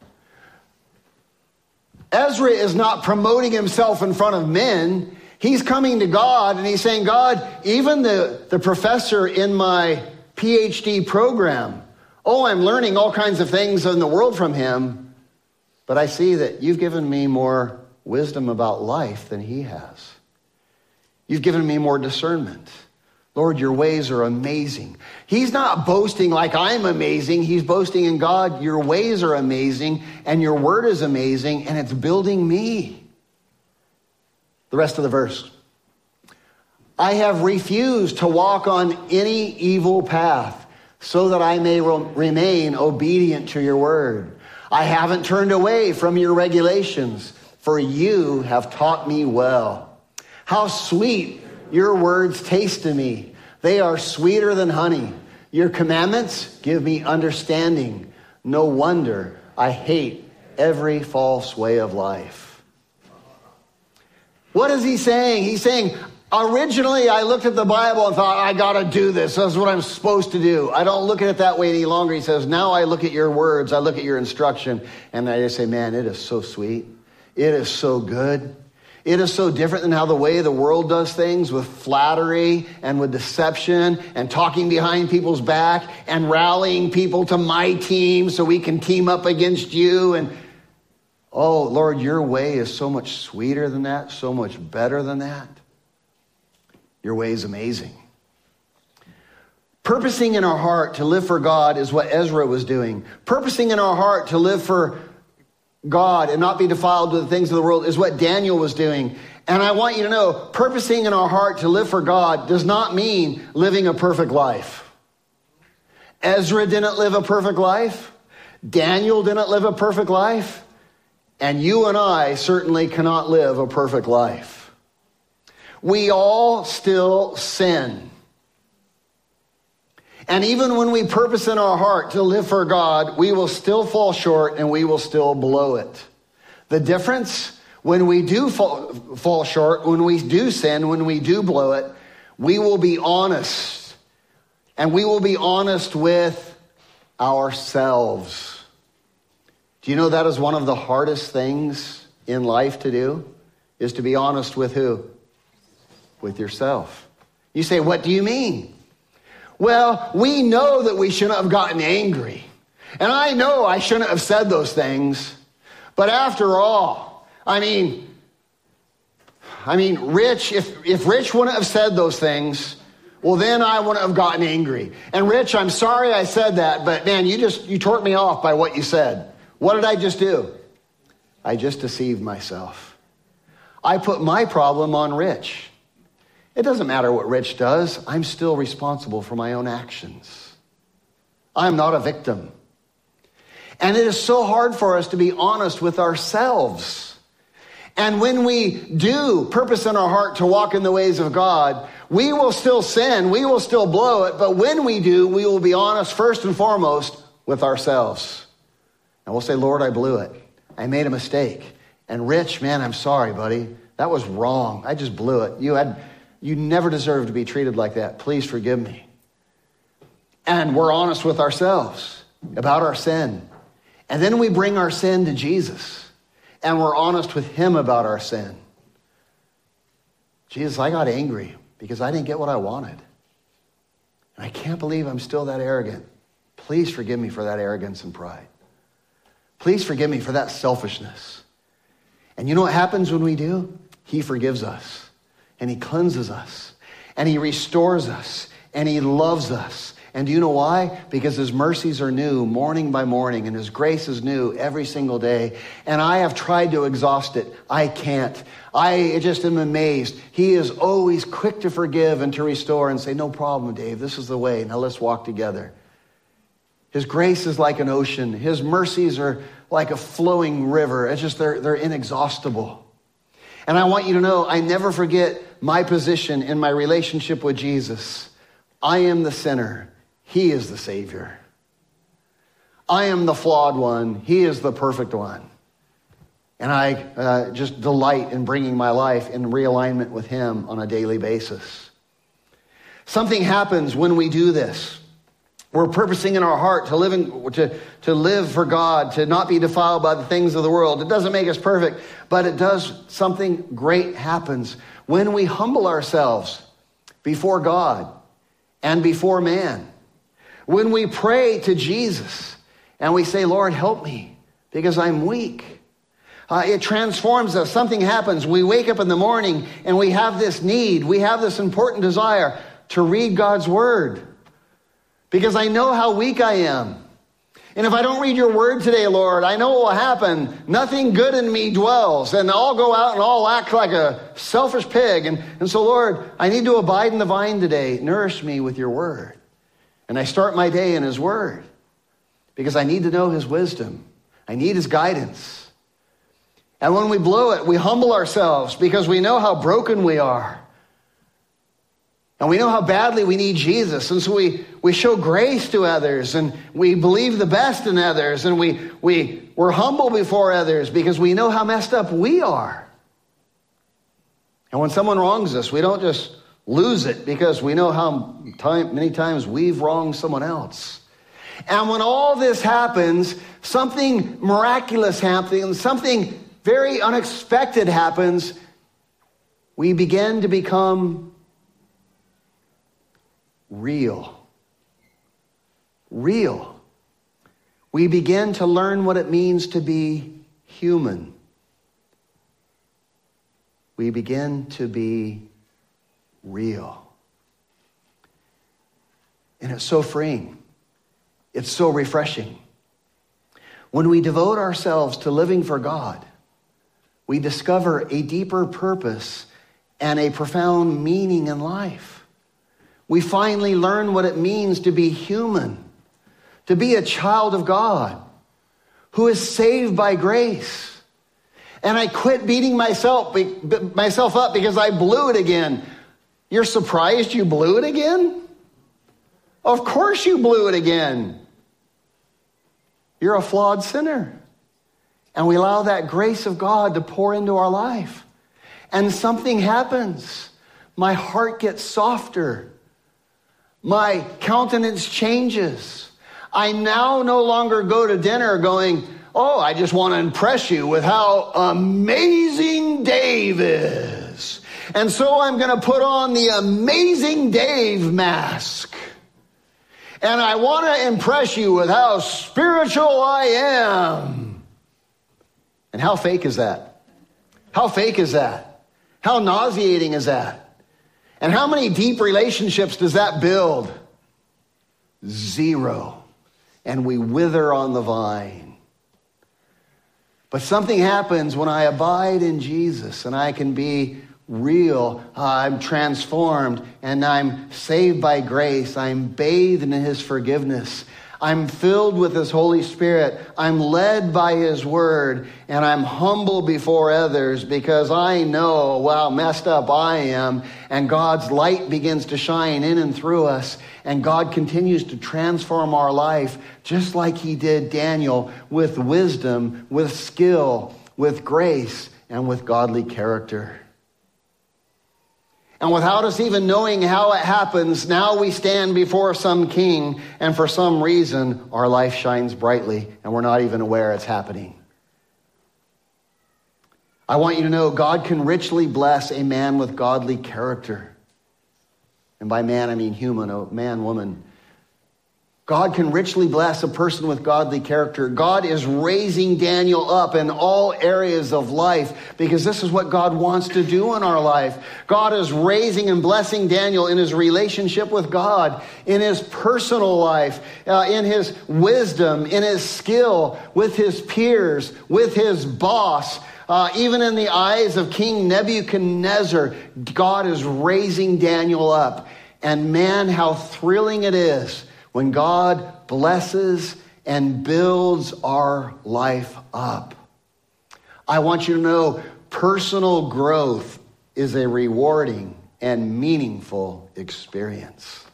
[SPEAKER 2] Ezra is not promoting himself in front of men. He's coming to God and he's saying, God, even the professor in my PhD program, I'm learning all kinds of things in the world from him, but I see that you've given me more wisdom about life than he has. You've given me more discernment. Lord, your ways are amazing. He's not boasting like I'm amazing. He's boasting in God, your ways are amazing and your word is amazing and it's building me. The rest of the verse. I have refused to walk on any evil path so that I may remain obedient to your word. I haven't turned away from your regulations, for you have taught me well. How sweet your words taste to me. They are sweeter than honey. Your commandments give me understanding. No wonder I hate every false way of life. What is he saying? He's saying, originally I looked at the Bible and thought, I got to do this. That's what I'm supposed to do. I don't look at it that way any longer. He says, now I look at your words. I look at your instruction. And I just say, man, it is so sweet. It is so good. It is so different than how the way the world does things, with flattery and with deception and talking behind people's back and rallying people to my team so we can team up against you. And oh, Lord, your way is so much sweeter than that, so much better than that. Your way is amazing. Purposing in our heart to live for God is what Ezra was doing. Purposing in our heart to live for God and not be defiled with the things of the world is what Daniel was doing. And I want you to know, purposing in our heart to live for God does not mean living a perfect life. Ezra didn't live a perfect life. Daniel didn't live a perfect life. And you and I certainly cannot live a perfect life. We all still sin. And even when we purpose in our heart to live for God, we will still fall short and we will still blow it. The difference, when we do fall short, when we do sin, when we do blow it, we will be honest. And we will be honest with ourselves. Do you know that is one of the hardest things in life to do? Is to be honest with who? With yourself. You say, what do you mean? Well, we know that we shouldn't have gotten angry. And I know I shouldn't have said those things. But after all, I mean, Rich, if Rich wouldn't have said those things, well, then I wouldn't have gotten angry. And Rich, I'm sorry I said that, but man, you tore me off by what you said. What did I just do? I just deceived myself. I put my problem on Rich. It doesn't matter what Rich does. I'm still responsible for my own actions. I'm not a victim. And it is so hard for us to be honest with ourselves. And when we do purpose in our heart to walk in the ways of God, we will still sin, we will still blow it, but when we do, we will be honest first and foremost with ourselves. And we'll say, Lord, I blew it. I made a mistake. And Rich, man, I'm sorry, buddy. That was wrong. I just blew it. You never deserve to be treated like that. Please forgive me. And we're honest with ourselves about our sin. And then we bring our sin to Jesus. And we're honest with him about our sin. Jesus, I got angry because I didn't get what I wanted. And I can't believe I'm still that arrogant. Please forgive me for that arrogance and pride. Please forgive me for that selfishness. And you know what happens when we do? He forgives us, and he cleanses us, and he restores us, and he loves us. And do you know why? Because his mercies are new morning by morning, and his grace is new every single day. And I have tried to exhaust it. I can't. I just am amazed. He is always quick to forgive and to restore and say, no problem, Dave. This is the way. Now let's walk together. His grace is like an ocean. His mercies are like a flowing river. It's just, they're inexhaustible. And I want you to know, I never forget my position in my relationship with Jesus. I am the sinner. He is the Savior. I am the flawed one. He is the perfect one. And I just delight in bringing my life in realignment with him on a daily basis. Something happens when we do this. We're purposing in our heart to live for God, to not be defiled by the things of the world. It doesn't make us perfect, but it does, something great happens when we humble ourselves before God and before man. When we pray to Jesus and we say, Lord, help me because I'm weak. It transforms us. Something happens. We wake up in the morning and we have this need. We have this important desire to read God's word because I know how weak I am. And if I don't read your word today, Lord, I know what will happen. Nothing good in me dwells. And I'll go out and I'll act like a selfish pig. And so, Lord, I need to abide in the vine today. Nourish me with your word. And I start my day in his word because I need to know his wisdom. I need his guidance. And when we blow it, we humble ourselves because we know how broken we are. And we know how badly we need Jesus. And so we show grace to others and we believe the best in others. And we're humble before others because we know how messed up we are. And when someone wrongs us, we don't just lose it because we know how many times we've wronged someone else. And when all this happens, something miraculous happens, something very unexpected happens. We begin to become real. We begin to learn what it means to be human. We begin to be real. And it's so freeing. It's so refreshing. When we devote ourselves to living for God, we discover a deeper purpose and a profound meaning in life. We finally learn what it means to be human, to be a child of God who is saved by grace. And I quit beating myself up because I blew it again. You're surprised you blew it again? Of course you blew it again. You're a flawed sinner. And we allow that grace of God to pour into our life. And something happens. My heart gets softer. My countenance changes. I now no longer go to dinner going, oh, I just want to impress you with how amazing Dave is. And so I'm going to put on the Amazing Dave mask. And I want to impress you with how spiritual I am. And how fake is that? How fake is that? How nauseating is that? And how many deep relationships does that build? 0. And we wither on the vine. But something happens when I abide in Jesus and I can be real. I'm transformed and I'm saved by grace. I'm bathed in his forgiveness. I'm filled with his Holy Spirit. I'm led by his word, and I'm humble before others because I know how messed up I am, and God's light begins to shine in and through us, and God continues to transform our life just like he did Daniel, with wisdom, with skill, with grace, and with godly character. And without us even knowing how it happens, now we stand before some king, and for some reason, our life shines brightly, and we're not even aware it's happening. I want you to know God can richly bless a man with godly character. And by man, I mean human, a man, woman. God can richly bless a person with godly character. God is raising Daniel up in all areas of life because this is what God wants to do in our life. God is raising and blessing Daniel in his relationship with God, in his personal life, in his wisdom, in his skill, with his peers, with his boss. Even in the eyes of King Nebuchadnezzar, God is raising Daniel up. And man, how thrilling it is when God blesses and builds our life up. I want you to know personal growth is a rewarding and meaningful experience.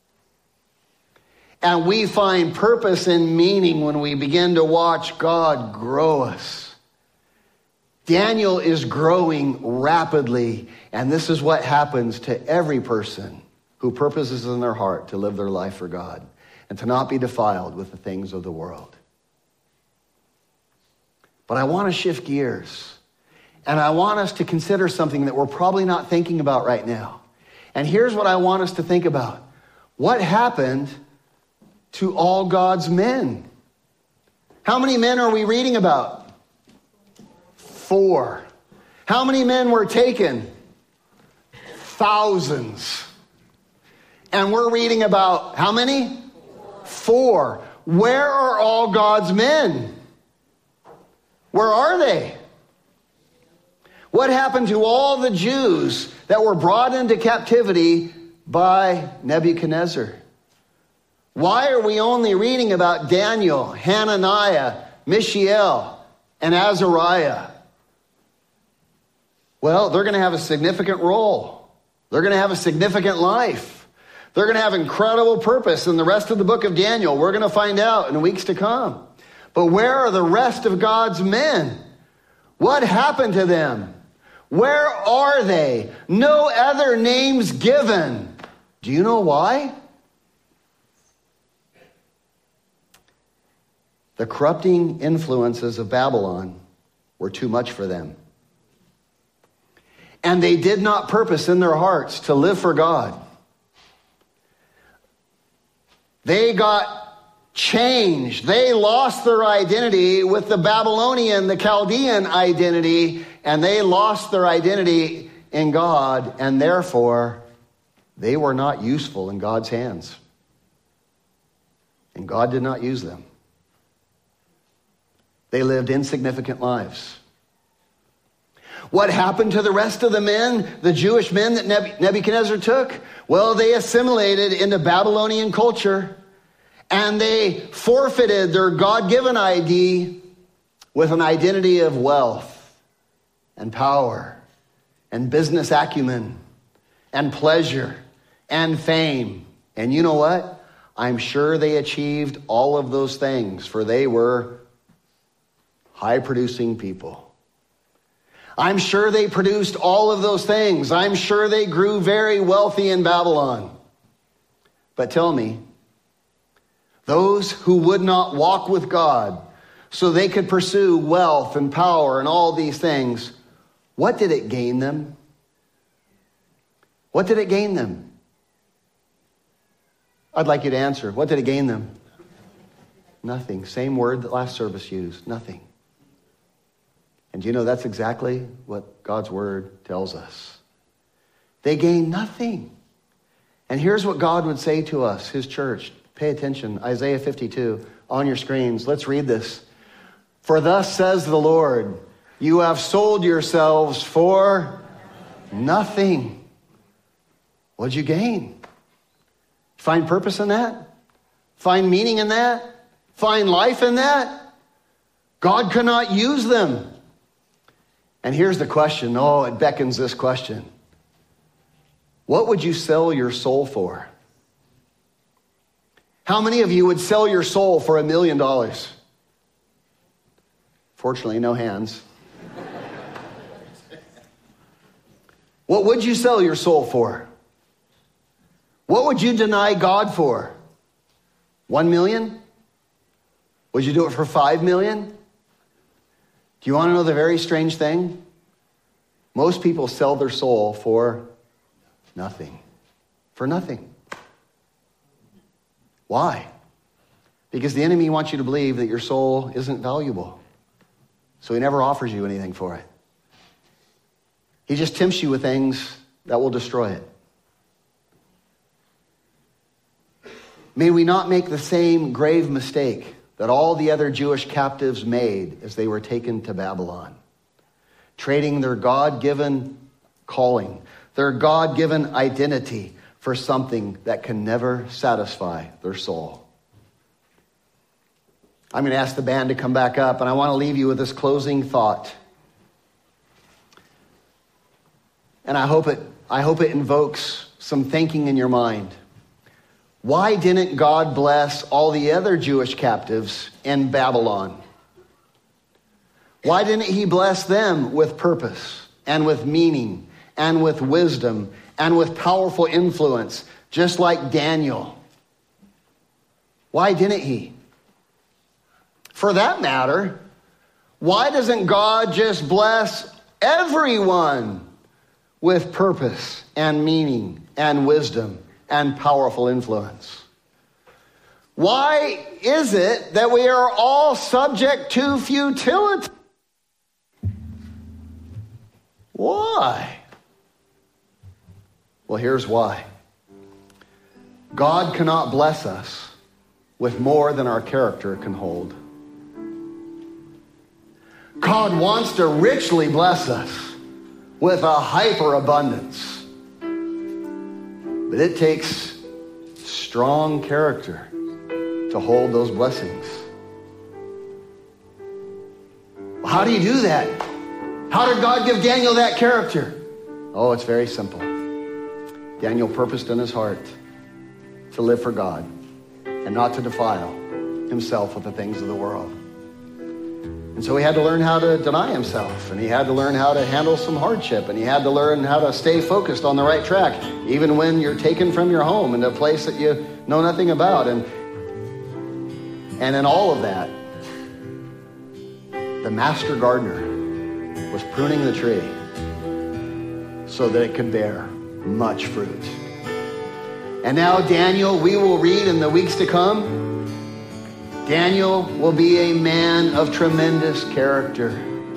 [SPEAKER 2] And we find purpose and meaning when we begin to watch God grow us. Daniel is growing rapidly, and this is what happens to every person who purposes in their heart to live their life for God and to not be defiled with the things of the world. But I want to shift gears, and I want us to consider something that we're probably not thinking about right now. And here's what I want us to think about. What happened to all God's men? How many men are we reading about? 4. How many men were taken? Thousands. And we're reading about how many? 4. Where are all God's men? Where are they? What happened to all the Jews that were brought into captivity by Nebuchadnezzar? Why are we only reading about Daniel, Hananiah, Mishael, and Azariah? Well, they're going to have a significant role. They're going to have a significant life. They're going to have incredible purpose in the rest of the book of Daniel. We're going to find out in weeks to come. But where are the rest of God's men? What happened to them? Where are they? No other names given. Do you know why? The corrupting influences of Babylon were too much for them. And they did not purpose in their hearts to live for God. They got changed. They lost their identity with the Babylonian, the Chaldean identity, and they lost their identity in God, and therefore they were not useful in God's hands. And God did not use them. They lived insignificant lives. What happened to the rest of the men, the Jewish men that Nebuchadnezzar took? Well, they assimilated into Babylonian culture, and they forfeited their God-given ID with an identity of wealth and power and business acumen and pleasure and fame. And you know what? I'm sure they achieved all of those things, for they were high-producing people. I'm sure they produced all of those things. I'm sure they grew very wealthy in Babylon. But tell me, those who would not walk with God so they could pursue wealth and power and all these things, what did it gain them? What did it gain them? I'd like you to answer. What did it gain them? Nothing. Same word that last service used. Nothing. And you know, that's exactly what God's word tells us. They gain nothing. And here's what God would say to us, his church. Pay attention. Isaiah 52 on your screens. Let's read this. For thus says the Lord, you have sold yourselves for nothing. What'd you gain? Find purpose in that? Find meaning in that? Find life in that? God could not use them. And here's the question. Oh, it beckons this question. What would you sell your soul for? How many of you would sell your soul for $1 million? Fortunately, no hands. What would you sell your soul for? What would you deny God for? 1 million? Would you do it for 5 million? Do you want to know the very strange thing? Most people sell their soul for nothing. For nothing. Why? Because the enemy wants you to believe that your soul isn't valuable. So he never offers you anything for it. He just tempts you with things that will destroy it. May we not make the same grave mistake that all the other Jewish captives made as they were taken to Babylon, trading their God-given calling, their God-given identity for something that can never satisfy their soul. I'm going to ask the band to come back up, and I want to leave you with this closing thought. And I hope it invokes some thinking in your mind. Why didn't God bless all the other Jewish captives in Babylon? Why didn't he bless them with purpose and with meaning and with wisdom and with powerful influence, just like Daniel? Why didn't he? For that matter, why doesn't God just bless everyone with purpose and meaning and wisdom and powerful influence? Why is it that we are all subject to futility? Why? Well, here's why. God cannot bless us with more than our character can hold. God wants to richly bless us with a hyperabundance. But it takes strong character to hold those blessings. Well, how do you do that? How did God give Daniel that character? Oh, it's very simple. Daniel purposed in his heart to live for God and not to defile himself with the things of the world. And so he had to learn how to deny himself, and he had to learn how to handle some hardship, and he had to learn how to stay focused on the right track, even when you're taken from your home into a place that you know nothing about. And in all of that, the master gardener was pruning the tree so that it could bear much fruit. And now Daniel, we will read in the weeks to come, Daniel will be a man of tremendous character.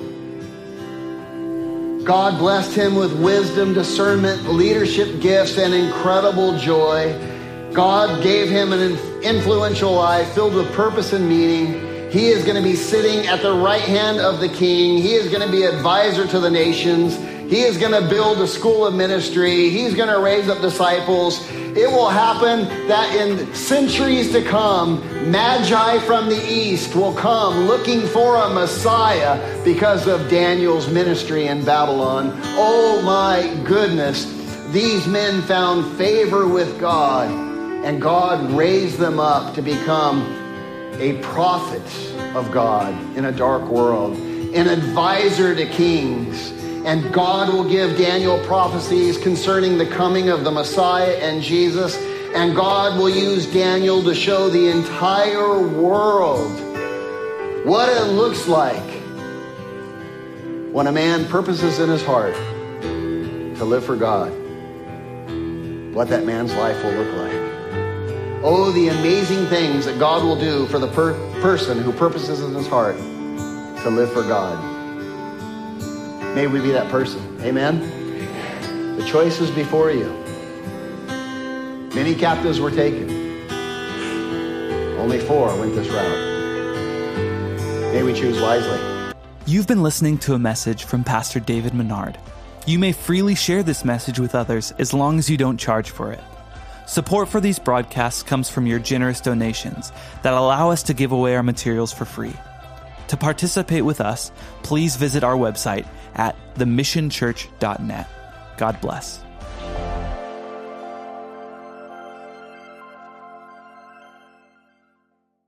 [SPEAKER 2] God blessed him with wisdom, discernment, leadership gifts, and incredible joy. God gave him an influential life filled with purpose and meaning. He is going to be sitting at the right hand of the king. He is going to be advisor to the nations. He is going to build a school of ministry. He's going to raise up disciples. It will happen that in centuries to come, Magi from the east will come looking for a Messiah because of Daniel's ministry in Babylon. Oh my goodness. These men found favor with God, and God raised them up to become a prophet of God in a dark world, an advisor to kings. And God will give Daniel prophecies concerning the coming of the Messiah and Jesus. And God will use Daniel to show the entire world what it looks like when a man purposes in his heart to live for God, what that man's life will look like. Oh, the amazing things that God will do for the person who purposes in his heart to live for God. May we be that person. Amen? The choice is before you. Many captives were taken. Only 4 went this route. May we choose wisely.
[SPEAKER 1] You've been listening to a message from Pastor David Menard. You may freely share this message with others as long as you don't charge for it. Support for these broadcasts comes from your generous donations that allow us to give away our materials for free. To participate with us, please visit our website at themissionchurch.net. God bless.